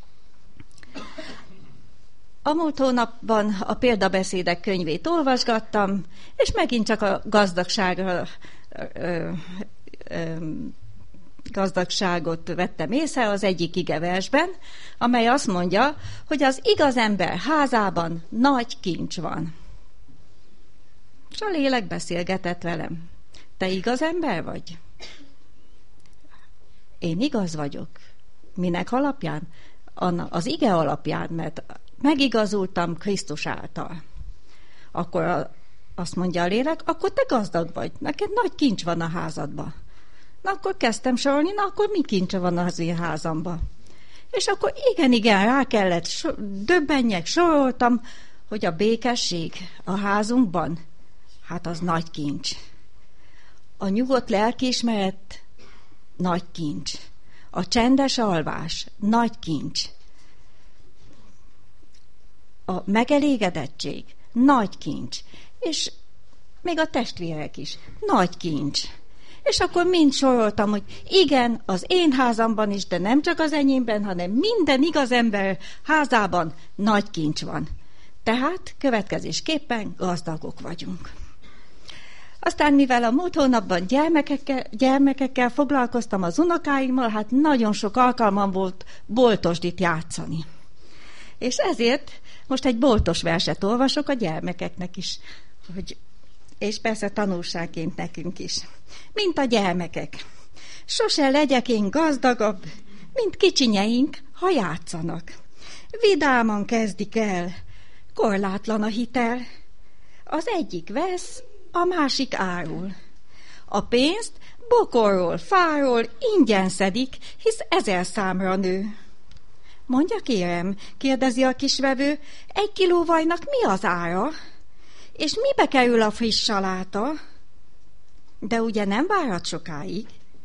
A múlt hónapban a példabeszédek könyvét olvasgattam, és megint csak a gazdagságra ö, ö, gazdagságot vettem észre az egyik igeversben, amely azt mondja, hogy az igaz ember házában nagy kincs van. És a lélek beszélgetett velem. Te igaz ember vagy? Én igaz vagyok. Minek alapján? Az ige alapján, mert megigazultam Krisztus által. Akkor azt mondja a lélek, akkor te gazdag vagy. Neked nagy kincs van a házadban. Na akkor kezdtem sorolni, na akkor mi kincse van az én házamban? És akkor igen, igen, rá kellett, so, döbbenjek, soroltam, hogy a békesség a házunkban, hát az nagy kincs. A nyugodt lelkiismeret nagy kincs. A csendes alvás nagy kincs. A megelégedettség nagy kincs. És még a testvérek is nagy kincs. És akkor mind soroltam, hogy igen, az én házamban is, de nem csak az enyémben, hanem minden igaz ember házában nagy kincs van. Tehát következésképpen gazdagok vagyunk. Aztán mivel a múlt hónapban gyermekekkel, gyermekekkel foglalkoztam az unokáimmal, hát nagyon sok alkalmam volt boltosdit játszani. És ezért most egy boltos verset olvasok a gyermekeknek is, hogy és persze tanulságként nekünk is. Mint a gyermekek. Sose legyek én gazdagabb, mint kicsinyeink, ha játszanak. Vidáman kezdik el, korlátlan a hitel. Az egyik vesz, a másik árul. A pénzt bokorról, fáról ingyen szedik, hisz ezer számra nő. Mondja kérem, kérdezi a kisvevő, egy kiló vajnak mi az ára? És mibe kerül a friss saláta? De ugye nem várhat sokáig,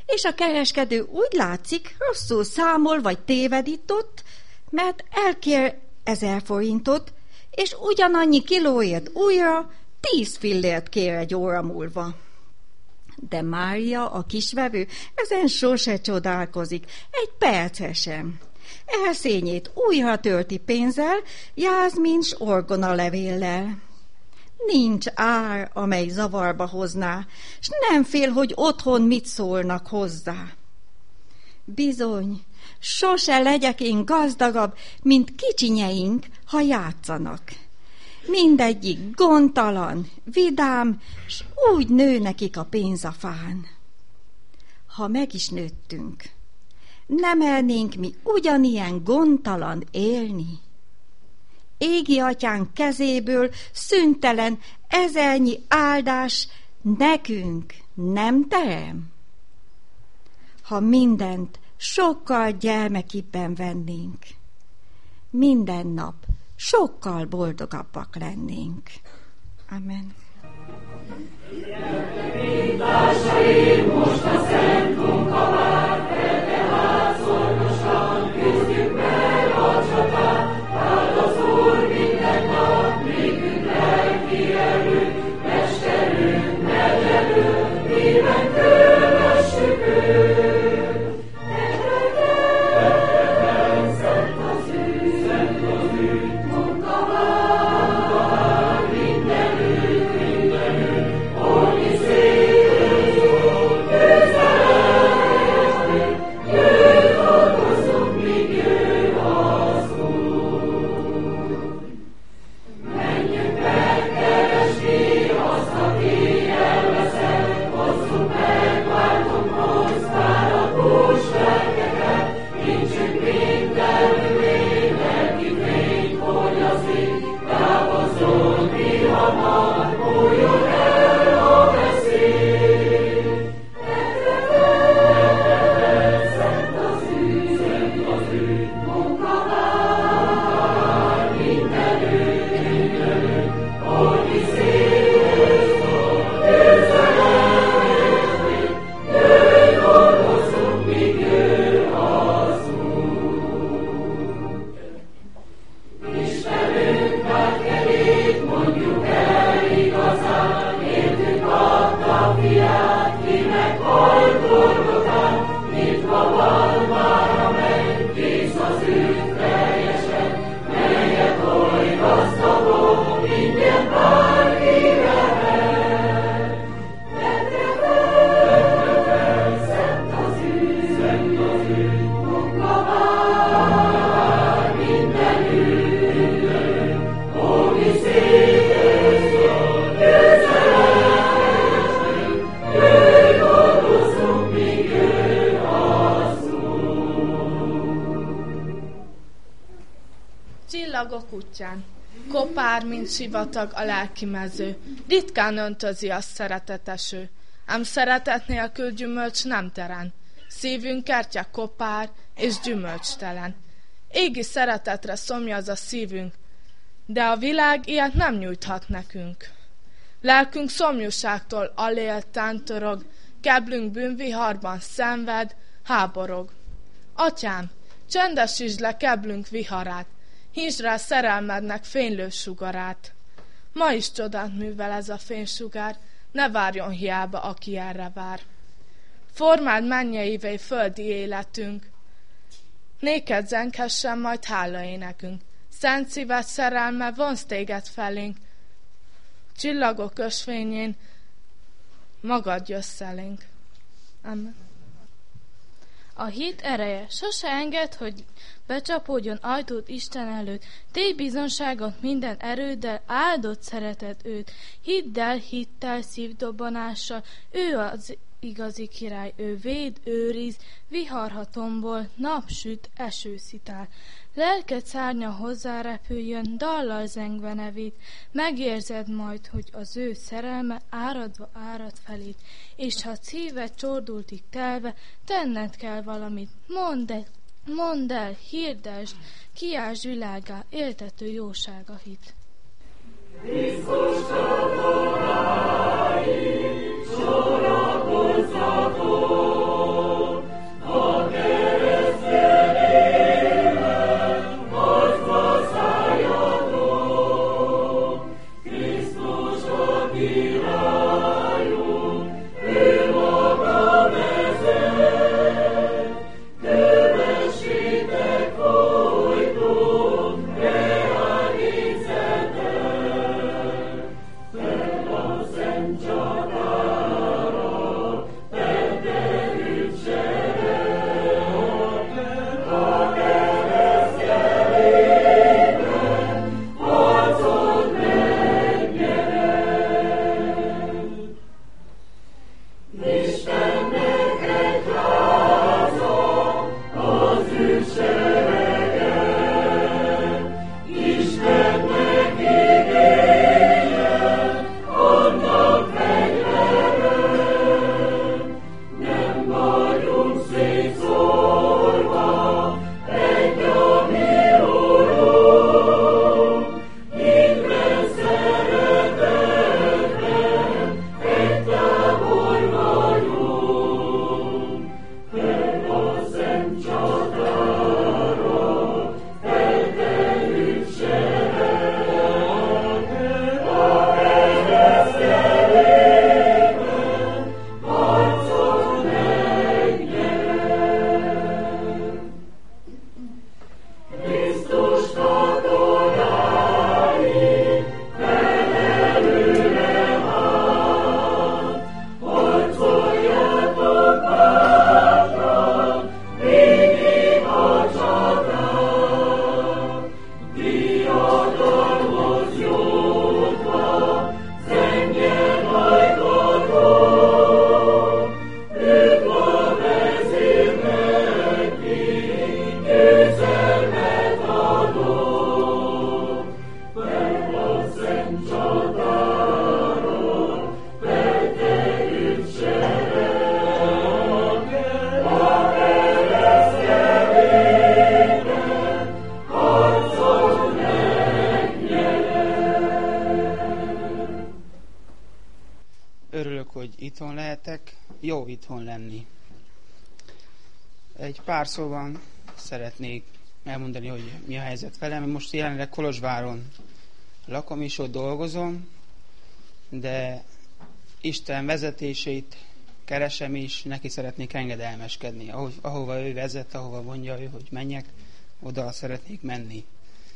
és a kereskedő úgy látszik, rosszul számol vagy téved itt ott, mert elkér ezer forintot, és ugyanannyi kilóért újra tíz fillért kér egy óra múlva. De Mária, a kisvevő, ezen sose csodálkozik, egy perce sem. Elszényét újra tölti pénzzel, Jászmin s orgonalevéllel. Nincs ár, amely zavarba hozná, s nem fél, hogy otthon mit szólnak hozzá. Bizony, sose legyek én gazdagabb, mint kicsinyeink, ha játszanak. Mindegyik gondtalan, vidám, s úgy nő nekik a pénz a fán. Ha meg is nőttünk, nem mernénk mi ugyanilyen gondtalan élni? Égi atyánk kezéből szüntelen ezernyi áldás nekünk nem terem? Ha mindent sokkal gyermekibben vennénk, minden nap sokkal boldogabbak lennénk. Amen. Társaim, most a szent munkavár, tehát szorgosan küzdjük meg a csatát, áld az Úr minden nap, nékünk lelki erőt, mesterünk, megjelölt, híven kövessük őt. Csillagok útján, kopár, mint sivatag a lelki mező, ritkán öntözi a szereteteső, ám szeretet nélkül gyümölcs nem terem. Szívünk kertje kopár és gyümölcstelen. Égi szeretetre szomjaz a szívünk, de a világ ilyet nem nyújthat nekünk. Lelkünk szomjúságtól alélten törög, keblünk bűnviharban szenved, háborog. Atyám, csendesítsd le keblünk viharát, hízd rá szerelmednek fénylő sugarát. Ma is csodát művel ez a fénysugár, ne várjon hiába, aki erre vár. Formáld mennyeivé földi életünk, néked zenghessen majd hálaénekünk. Szent szíved szerelme vonz téged felénk, csillagok ösvényén magad jössz elénk. Amen. A hit ereje sose enged, hogy becsapódjon ajtót Isten előtt. Tégy bizonságot minden erőddel, áldott szeretet őt. Hiddel, hittel, szívdobbanással, ő az igazi király, ő véd, őriz, viharhatomból, nap süt, eső szitál. Lelked szárnya hozzárepüljön, dallal zengve nevét, megérzed majd, hogy az ő szerelme áradva árad felét, és ha szíved csordultig telve, tenned kell valamit, mondd el, mondd el, hirdesd, kiáltsd világá, éltető jósága hit. Krisztus csatornái, sorakozzatok! itthon lenni. Egy pár szóban szeretnék elmondani, hogy mi a helyzet velem. Most jelenleg Kolozsváron lakom és ott dolgozom, de Isten vezetését keresem, és neki szeretnék engedelmeskedni. Ahova ő vezet, ahova mondja ő, hogy menjek, oda szeretnék menni.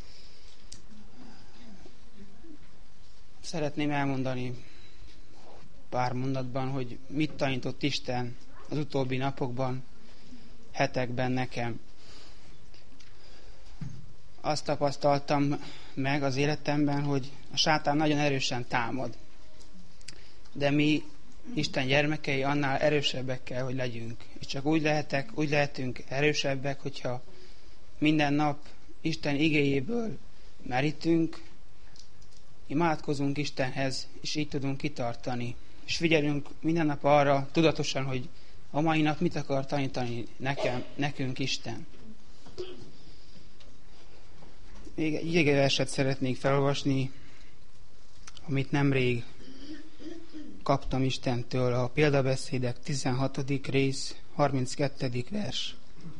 Szeretném elmondani pár mondatban, hogy mit tanított Isten az utóbbi napokban, hetekben nekem. Azt tapasztaltam meg az életemben, hogy a sátán nagyon erősen támad. De mi, Isten gyermekei, annál erősebbek kell, hogy legyünk. És csak úgy lehetek, úgy lehetünk erősebbek, hogyha minden nap Isten igéjéből merítünk, imádkozunk Istenhez, és így tudunk kitartani. És figyelünk minden nap arra, tudatosan, hogy a mai nap mit akar tanítani nekem, nekünk Isten. Még egy igeverset szeretnék felolvasni, amit nemrég kaptam Istentől, a Példabeszédek tizenhatodik rész, harminckettedik vers.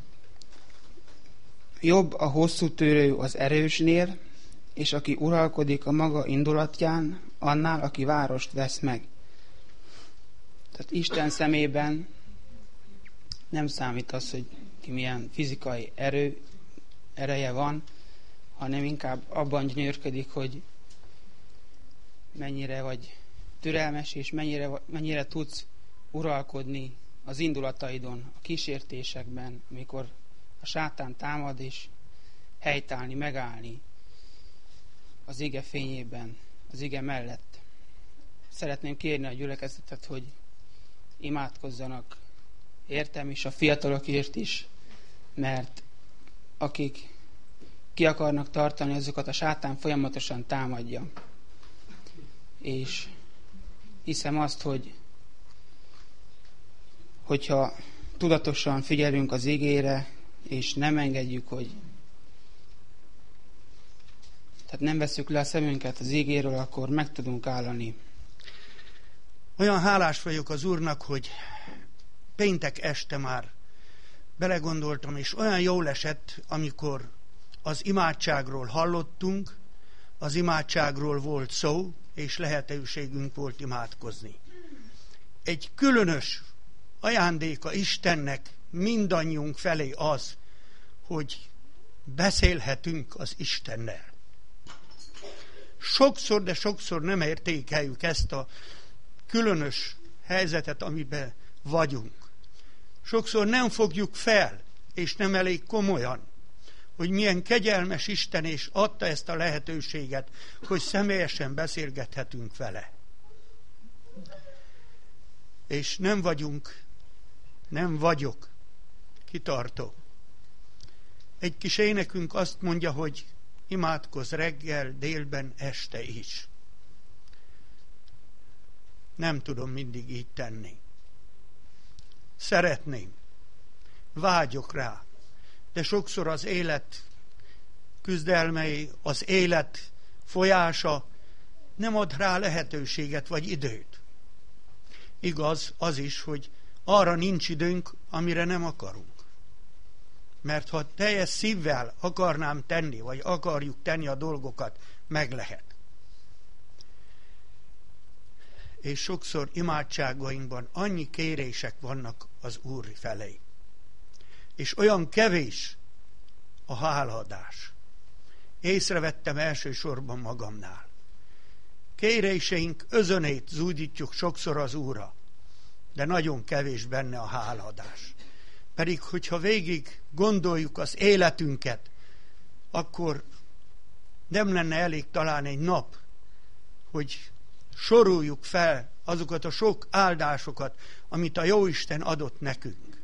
Jobb a hosszú tőrő az erősnél, és aki uralkodik a maga indulatján, annál, aki várost vesz meg. Tehát Isten szemében nem számít az, hogy ki milyen fizikai erő, ereje van, hanem inkább abban gyönyörködik, hogy mennyire vagy türelmes, és mennyire, mennyire tudsz uralkodni az indulataidon, a kísértésekben, amikor a sátán támad, és helytállni, megállni az ige fényében, az ige mellett. Szeretném kérni a gyülekezetet, hogy imádkozzanak értem is, a fiatalokért is, mert akik ki akarnak tartani, azokat a sátán folyamatosan támadja. És hiszem azt, hogy hogyha tudatosan figyelünk az igére, és nem engedjük, hogy tehát nem veszük le a szemünket az igéről, akkor meg tudunk állani. Olyan hálás vagyok az Úrnak, hogy péntek este már belegondoltam, és olyan jól esett, amikor az imádságról hallottunk, az imádságról volt szó, és lehetőségünk volt imádkozni. Egy különös ajándéka Istennek mindannyiunk felé az, hogy beszélhetünk az Istennel. Sokszor, de sokszor nem értékeljük ezt a különös helyzetet, amiben vagyunk. Sokszor nem fogjuk fel, és nem elég komolyan, hogy milyen kegyelmes Isten, és adta ezt a lehetőséget, hogy személyesen beszélgethetünk vele. És nem vagyunk, nem vagyok kitartó. Egy kis énekünk azt mondja, hogy imádkozz reggel, délben, este is. Nem tudom mindig így tenni. Szeretném, vágyok rá, de sokszor az élet küzdelmei, az élet folyása nem ad rá lehetőséget vagy időt. Igaz az is, hogy arra nincs időnk, amire nem akarunk. Mert ha teljes szívvel akarnám tenni, vagy akarjuk tenni a dolgokat, meg lehet. És sokszor imádságainkban annyi kérések vannak az Úr felé. És olyan kevés a hálaadás. Észrevettem elsősorban magamnál. Kéréseink özönét zúdítjuk sokszor az Úrra, de nagyon kevés benne a hálaadás. Pedig, hogyha végig gondoljuk az életünket, akkor nem lenne elég talán egy nap, hogy soroljuk fel azokat a sok áldásokat, amit a Jóisten adott nekünk.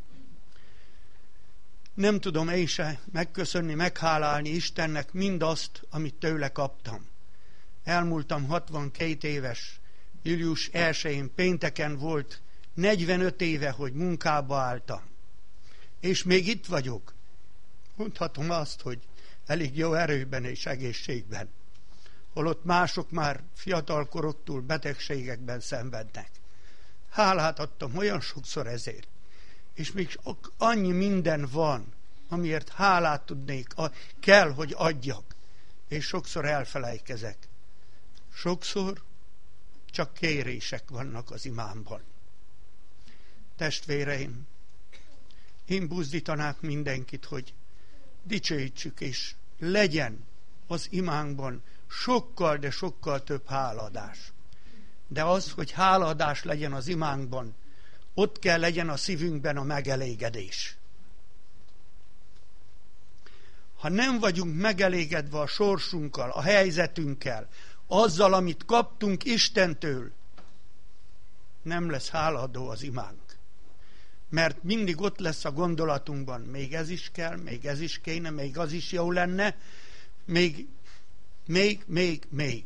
Nem tudom én se megköszönni, meghálálni Istennek mindazt, amit tőle kaptam. Elmúltam hatvankét éves, július elsején pénteken volt negyvenöt éve, hogy munkába álltam. És még itt vagyok. Mondhatom azt, hogy elég jó erőben és egészségben. Holott mások már fiatalkoroktól betegségekben szenvednek. hálát adtam olyan sokszor ezért. És még annyi minden van, amiért hálát tudnék, a, kell, hogy adjak. És sokszor elfelejtkezek. Sokszor csak kérések vannak az imámban. Testvéreim, én buzdítanák mindenkit, hogy dicsőítsük, és legyen az imánkban sokkal, de sokkal több hálaadás. De az, hogy hálaadás legyen az imánkban, ott kell legyen a szívünkben a megelégedés. Ha nem vagyunk megelégedve a sorsunkkal, a helyzetünkkel, azzal, amit kaptunk Istentől, nem lesz hálaadó az imánk. Mert mindig ott lesz a gondolatunkban, még ez is kell, még ez is kéne, még az is jó lenne, még, még, még, még.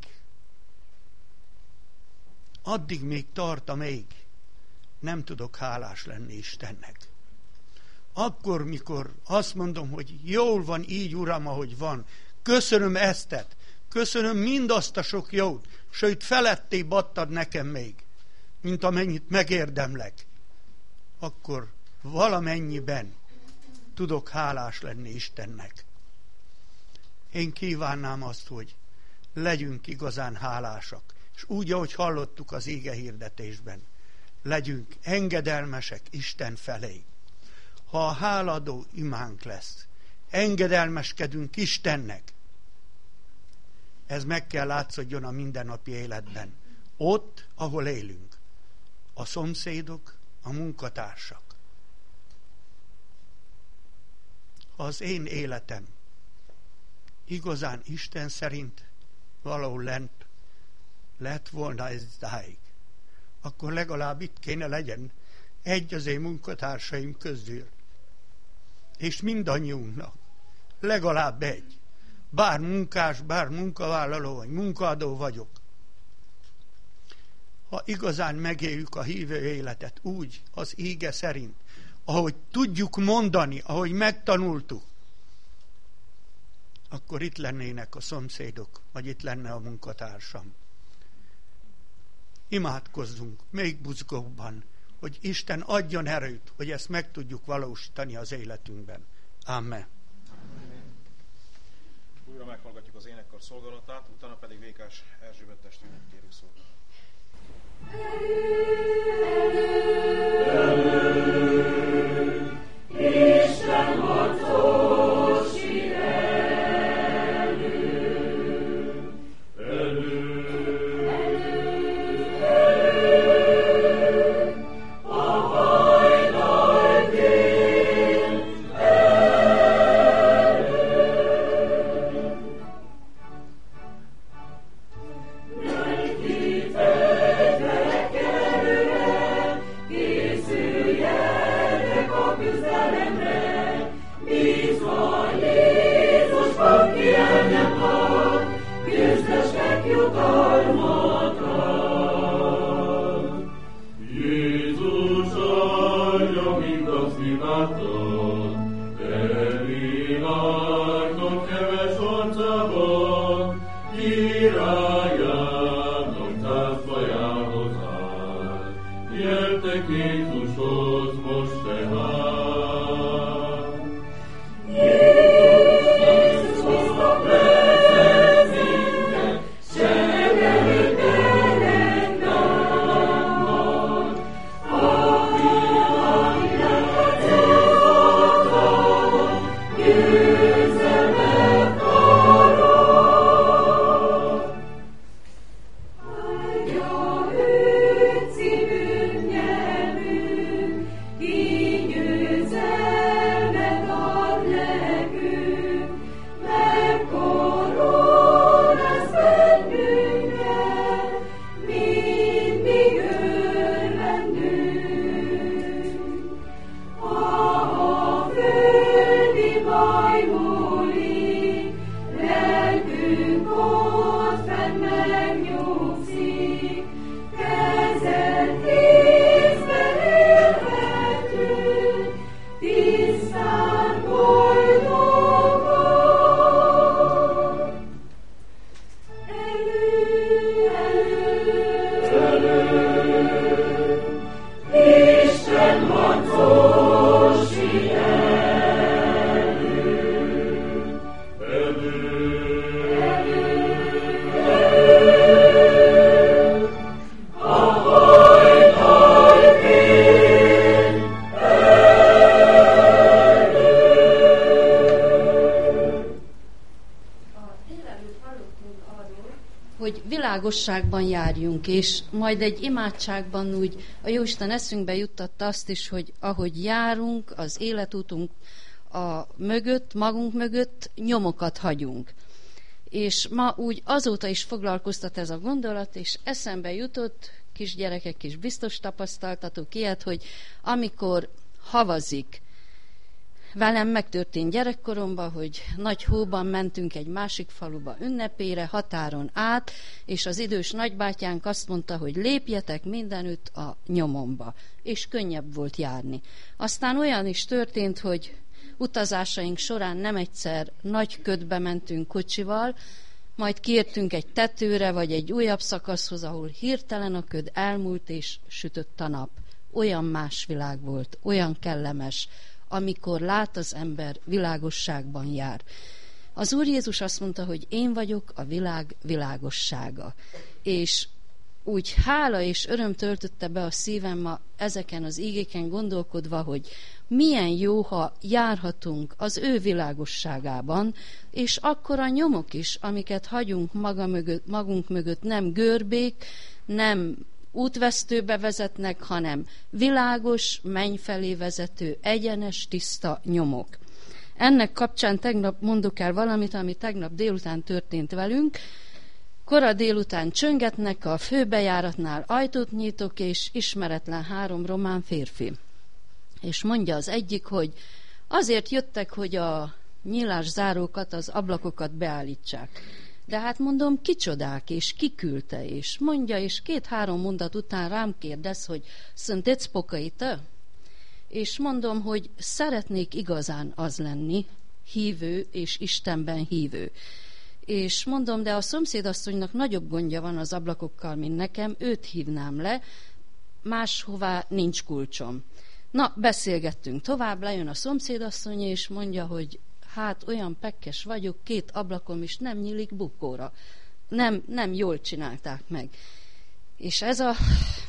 Addig még tart a még. Nem tudok hálás lenni Istennek. Akkor, mikor azt mondom, hogy jól van így, Uram, ahogy van, köszönöm eztet, köszönöm mindazt a sok jót, sőt felettébb adtad nekem még, mint amennyit megérdemlek, akkor valamennyiben tudok hálás lenni Istennek. Én kívánnám azt, hogy legyünk igazán hálásak, és úgy, ahogy hallottuk az íge hirdetésben, legyünk engedelmesek Isten felé. Ha a háladó imánk lesz, engedelmeskedünk Istennek, ez meg kell látszódjon a mindennapi életben. Ott, ahol élünk. A szomszédok, a munkatársak. Ha az én életem igazán Isten szerint valahol lent lett volna ez dáig, akkor legalább itt kéne legyen egy az én munkatársaim közül. És mindannyiunknak legalább egy. Bár munkás, bár munkavállaló, vagy munkaadó vagyok. Ha igazán megéljük a hívő életet úgy, az íge szerint, ahogy tudjuk mondani, ahogy megtanultuk, akkor itt lennének a szomszédok, vagy itt lenne a munkatársam. Imádkozzunk még buzgóbban, hogy Isten adjon erőt, hogy ezt meg tudjuk valósítani az életünkben. Amen. Újra meghallgatjuk az énekkar szolgálatát, utána pedig Vékás Erzsébet testvérnek kérjük szolgálatot. Isten harcos elő, elő, elő, elő, a hajnal tél elő. Neki fegyverek előre, készüljenek a küzdelemre, bízva Jézusban ki el nem ad, küzdesnek jutalmat ad. Jézus adja mindazt imádtad, te világnak heves arcában, királyának zászlajához áll. Gyertek Jézushoz most tehát. Jézus hozta bezezinket, seregelő terem námad. A világ életet hatalom, világosságban járjunk, és majd egy imádságban úgy a Jóisten eszünkbe juttatta azt is, hogy ahogy járunk az életútunk a mögött, magunk mögött nyomokat hagyunk. És ma úgy azóta is foglalkoztat ez a gondolat, és eszembe jutott, kisgyerekek is biztos tapasztaltatok ilyet, hogy amikor havazik, velem megtörtént gyerekkoromban, hogy nagy hóban mentünk egy másik faluba ünnepére, határon át, és az idős nagybátyánk azt mondta, hogy lépjetek mindenütt a nyomomba, és könnyebb volt járni. Aztán olyan is történt, hogy utazásaink során nem egyszer nagy ködbe mentünk kocsival, majd kiértünk egy tetőre, vagy egy újabb szakaszhoz, ahol hirtelen a köd elmúlt, és sütött a nap. Olyan más világ volt, olyan kellemes, amikor lát az ember, világosságban jár. Az Úr Jézus azt mondta, hogy én vagyok a világ világossága. És úgy hála és öröm töltötte be a szívem ma ezeken az ígéken gondolkodva, hogy milyen jó, ha járhatunk az ő világosságában, és akkor a nyomok is, amiket hagyunk maga mögött, magunk mögött, nem görbék, nem útvesztőbe vezetnek, hanem világos, menny felé vezető, egyenes, tiszta nyomok. Ennek kapcsán tegnap mondok el valamit, ami tegnap délután történt velünk. Kora délután csöngetnek a főbejáratnál, ajtót nyitok, és ismeretlen három román férfi. És mondja az egyik, hogy azért jöttek, hogy a nyílászárókat, az ablakokat beállítsák. De hát mondom, kicsodák, és kiküldte, és mondja, és két-három mondat után rám kérdez, hogy sunteți pocăită? És mondom, hogy szeretnék igazán az lenni, hívő és Istenben hívő. És mondom, de a szomszédasszonynak nagyobb gondja van az ablakokkal, mint nekem, őt hívnám le, máshová nincs kulcsom. Na, beszélgettünk tovább, lejön a szomszédasszony, és mondja, hogy hát olyan pekkes vagyok, két ablakom is nem nyílik bukóra. Nem, nem jól csinálták meg. És ez a,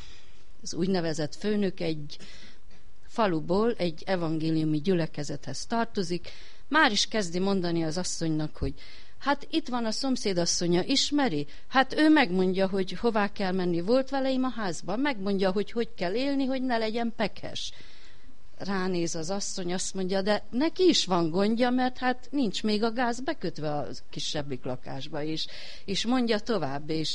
az úgynevezett főnök egy faluból, egy evangéliumi gyülekezethez tartozik, már is kezdi mondani az asszonynak, hogy hát itt van a szomszédasszonya, ismeri? Hát ő megmondja, hogy hová kell menni. Volt veleim a házban, megmondja, hogy hogy kell élni, hogy ne legyen pekhes. Ránéz az asszony, azt mondja, de neki is van gondja, mert hát nincs még a gáz bekötve a kisebbik lakásba is. És mondja tovább, és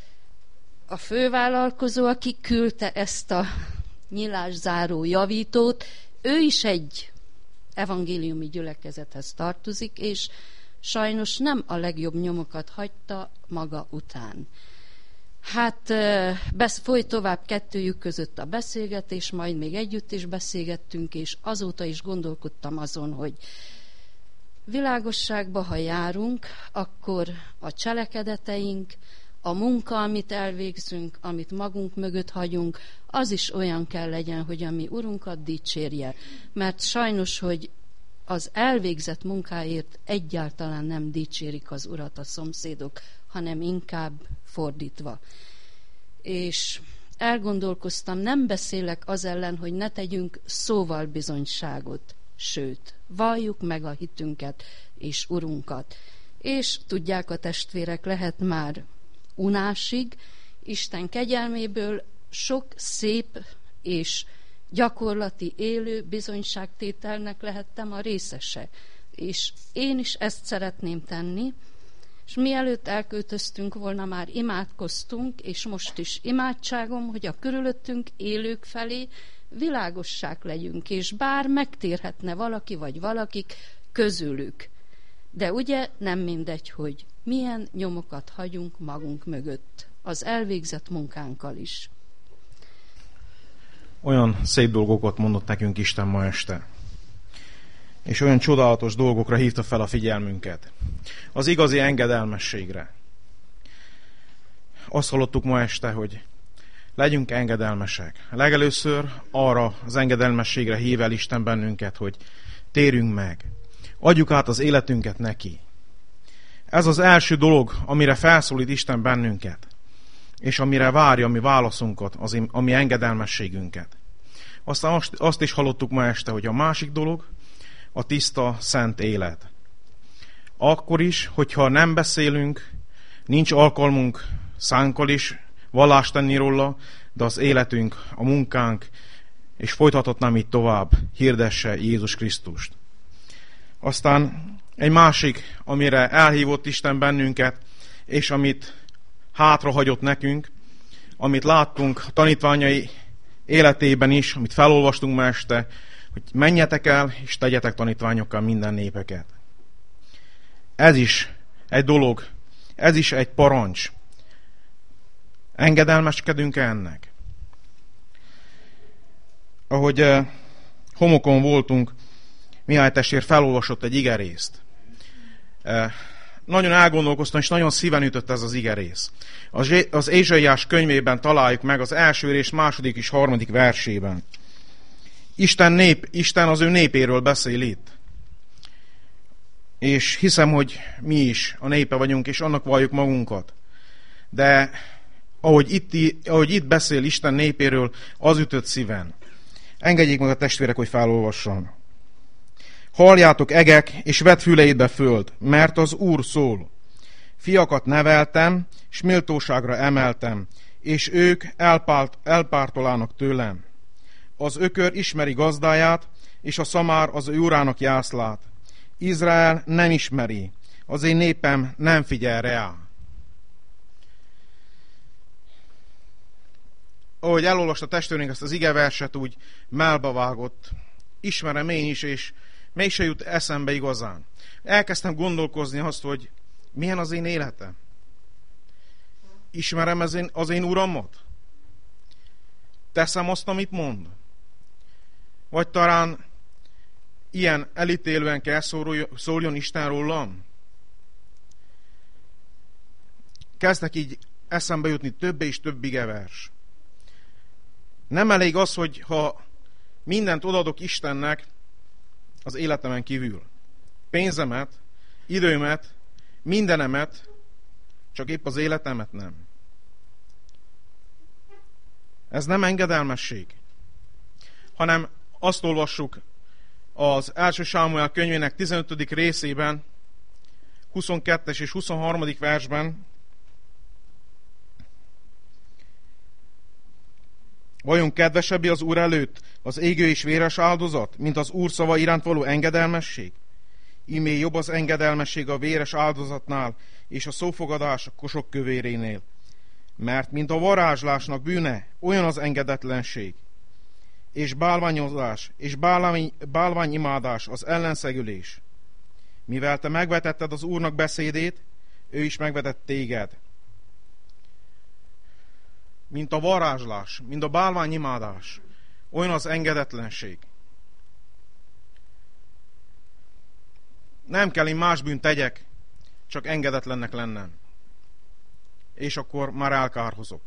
a fővállalkozó, aki küldte ezt a nyilászáró javítót, ő is egy evangéliumi gyülekezethez tartozik, és sajnos nem a legjobb nyomokat hagyta maga után. Hát folyt tovább kettőjük között a beszélgetés, majd még együtt is beszélgettünk, és azóta is gondolkodtam azon, hogy világosságba, ha járunk, akkor a cselekedeteink, a munka, amit elvégzünk, amit magunk mögött hagyunk, az is olyan kell legyen, hogy a mi Urunkat dicsérje. Mert sajnos, hogy az elvégzett munkáért egyáltalán nem dicsérik az Urat a szomszédok, hanem inkább fordítva. És elgondolkoztam, nem beszélek az ellen, hogy ne tegyünk szóval bizonyságot, sőt, valljuk meg a hitünket és Urunkat. És tudják a testvérek, lehet már unásig, Isten kegyelméből sok szép és gyakorlati élő bizonyságtételnek lehettem a részese. És én is ezt szeretném tenni, és mielőtt elköltöztünk volna, már imádkoztunk, és most is imádságom, hogy a körülöttünk élők felé világosság legyünk, és bár megtérhetne valaki vagy valakik közülük. De ugye nem mindegy, hogy milyen nyomokat hagyunk magunk mögött, az elvégzett munkánkkal is. Olyan szép dolgokat mondott nekünk Isten ma este. És olyan csodálatos dolgokra hívta fel a figyelmünket. Az igazi engedelmességre. Azt hallottuk ma este, hogy legyünk engedelmesek. Legelőször arra az engedelmességre hív el Isten bennünket, hogy térjünk meg. Adjuk át az életünket neki. Ez az első dolog, amire felszólít Isten bennünket, és amire várja a mi válaszunkat, az, a mi engedelmességünket. Aztán azt, azt is hallottuk ma este, hogy a másik dolog, a tiszta, szent élet. Akkor is, hogyha nem beszélünk, nincs alkalmunk szánkkal is vallást tenni róla, de az életünk, a munkánk, és folytathatnám így tovább, hirdesse Jézus Krisztust. Aztán egy másik, amire elhívott Isten bennünket, és amit hátrahagyott nekünk, amit láttunk a tanítványai életében is, amit felolvastunk ma este, hogy menjetek el, és tegyetek tanítványokkal minden népeket. Ez is egy dolog, ez is egy parancs. Engedelmeskedünk ennek? Ahogy eh, homokon voltunk, Mihály testvér felolvasott egy igerészt. Eh, nagyon elgondolkoztam, és nagyon szíven ütött ez az igerész. Az, az Ézsaiás könyvében találjuk meg az első rész második és harmadik versében. Isten, nép, Isten az ő népéről beszél itt. És hiszem, hogy mi is a népe vagyunk, és annak valljuk magunkat. De ahogy itt, ahogy itt beszél Isten népéről, az ütött szíven. Engedjék meg a testvérek, hogy felolvassam. Halljátok, egek, és vedd füleidbe föld, mert az Úr szól. Fiakat neveltem, és méltóságra emeltem, és ők elpárt, elpártolának tőlem. Az ökör ismeri gazdáját, és a szamár az ő urának jászlát. Izrael nem ismeri, az én népem nem figyel rá. Ahogy elolvasta testvérünk ezt az igeverset, úgy mellbe vágott. Ismerem én is, és mégse jut eszembe igazán. Elkezdtem gondolkozni azt, hogy milyen az én életem. Ismerem az én, az én uramot? Teszem azt, amit mond? Vagy talán ilyen elítélően kell szóljon Isten rólam? Kezdtek így eszembe jutni több és több igevers. Nem elég az, hogy ha mindent odaadok Istennek az életemen kívül. Pénzemet, időmet, mindenemet, csak épp az életemet nem. Ez nem engedelmesség, hanem azt olvassuk az első Sámuel könyvének tizenötödik részében, huszonkettes és huszonharmadik versben. Vajon kedvesebbi az Úr előtt az égő és véres áldozat, mint az Úr szava iránt való engedelmesség? Ímé jobb az engedelmesség a véres áldozatnál, és a szófogadás a kosok kövérénél. Mert mint a varázslásnak bűne, olyan az engedetlenség, és bálványozás, és bálvány, bálványimádás az ellenszegülés. Mivel te megvetetted az Úrnak beszédét, ő is megvetett téged. Mint a varázslás, mint a bálványimádás, olyan az engedetlenség. Nem kell én más bűnt tegyek, csak engedetlennek lennem. És akkor már elkárhozok.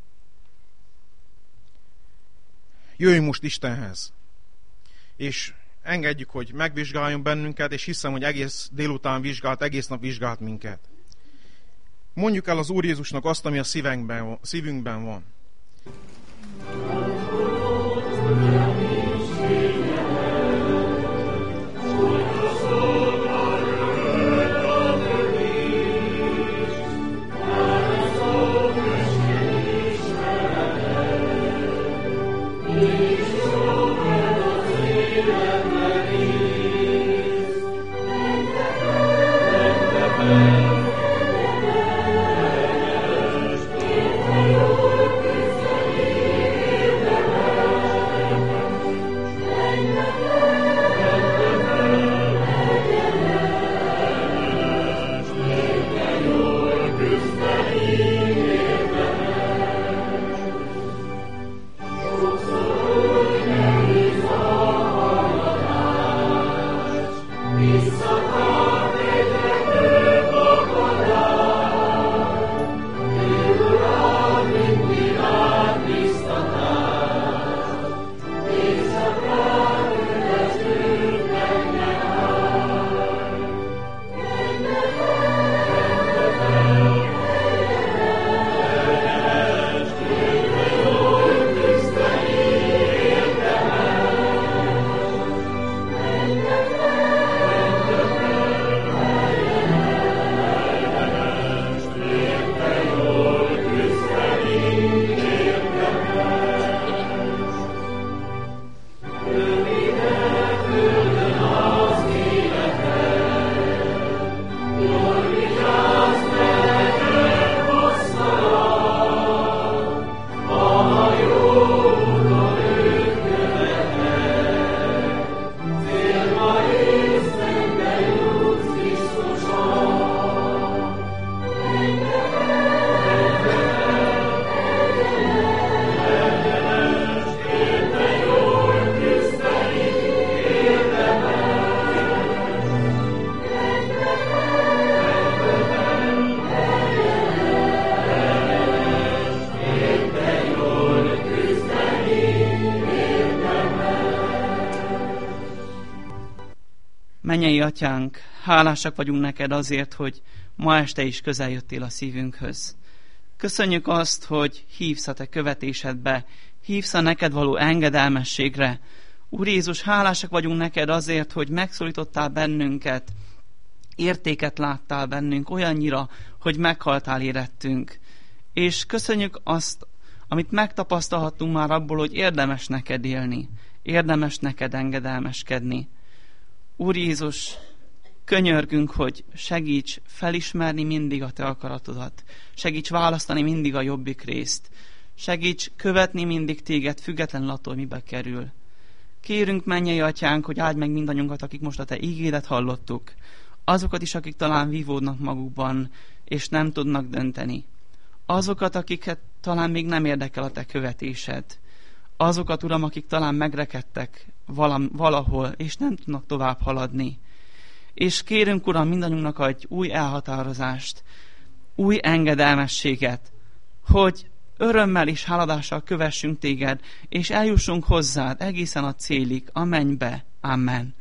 Jöjjünk most Istenhez, és engedjük, hogy megvizsgáljon bennünket, és hiszem, hogy egész délután vizsgált, egész nap vizsgált minket. Mondjuk el az Úr Jézusnak azt, ami a szívünkben, szívünkben van. Mennyei Atyánk, hálásak vagyunk neked azért, hogy ma este is közel jöttél a szívünkhöz. Köszönjük azt, hogy hívsz a te követésedbe, hívsz a neked való engedelmességre. Úr Jézus, hálásak vagyunk neked azért, hogy megszólítottál bennünket, értéket láttál bennünk olyannyira, hogy meghaltál érettünk. És köszönjük azt, amit megtapasztalhattunk már abból, hogy érdemes neked élni, érdemes neked engedelmeskedni. Úr Jézus, könyörgünk, hogy segíts felismerni mindig a te akaratodat, segíts választani mindig a jobbik részt, segíts követni mindig téged, függetlenül attól, mibe kerül. Kérünk, mennyei Atyánk, hogy áld meg mindannyiunkat, akik most a te ígédet hallottuk, azokat is, akik talán vívódnak magukban, és nem tudnak dönteni, azokat, akiket talán még nem érdekel a te követésed, azokat, Uram, akik talán megrekedtek valahol, és nem tudnak tovább haladni. És kérünk, Uram, mindannyiunknak egy új elhatározást, új engedelmességet, hogy örömmel és háladással kövessünk téged, és eljussunk hozzád egészen a célig, a mennybe. Amen.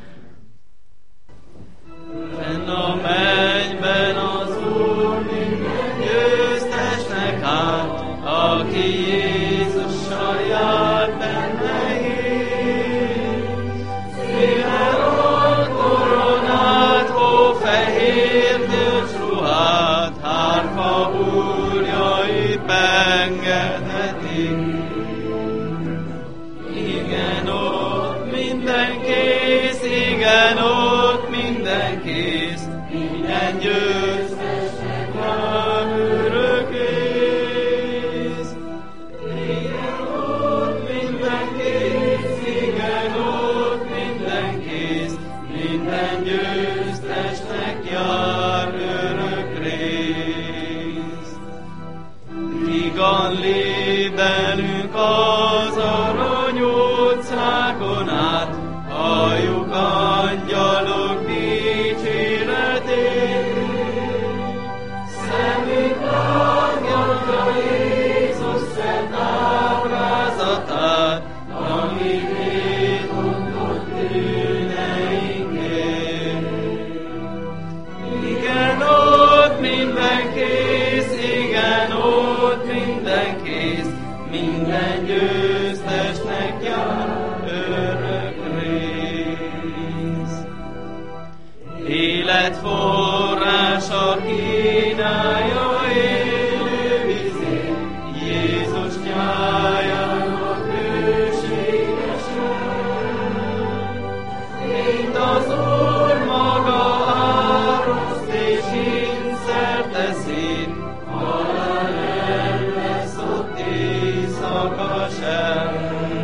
Fenn a mennyben az Úr minden győztesnek át, aki Jézussal jár benne él. Szíve ott koronát, hófehér gyöngyruhát, hárfa ujjait bengedetik. Igen, ott minden kész, igen, ott minden kész, minden győztesnek jár örökész. Igen, ott minden kész, igen, ott minden kész, minden győztesnek jár örök rész. Vígan lédelünk az arany utcákon át, halljuk angyalok dicséretét. Szemünk látja Jézus szent ábrázatát, amit étondott bűneinkért. Igen, ott minden kész, igen, ott minden kész, minden győztesnek jár örök rész. Élet forrása kínálja élő vizét, Jézus nyájának bőségesen. Mint az Úr maga áraszt és ínszer szét, halál nem lesz ott éjszaka sem.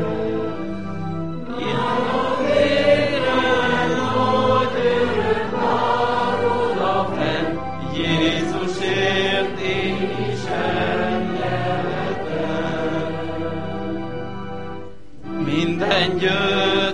Jár a véren, hogy örök várod a fenn, Jézusért én is elnyeletem. Minden győr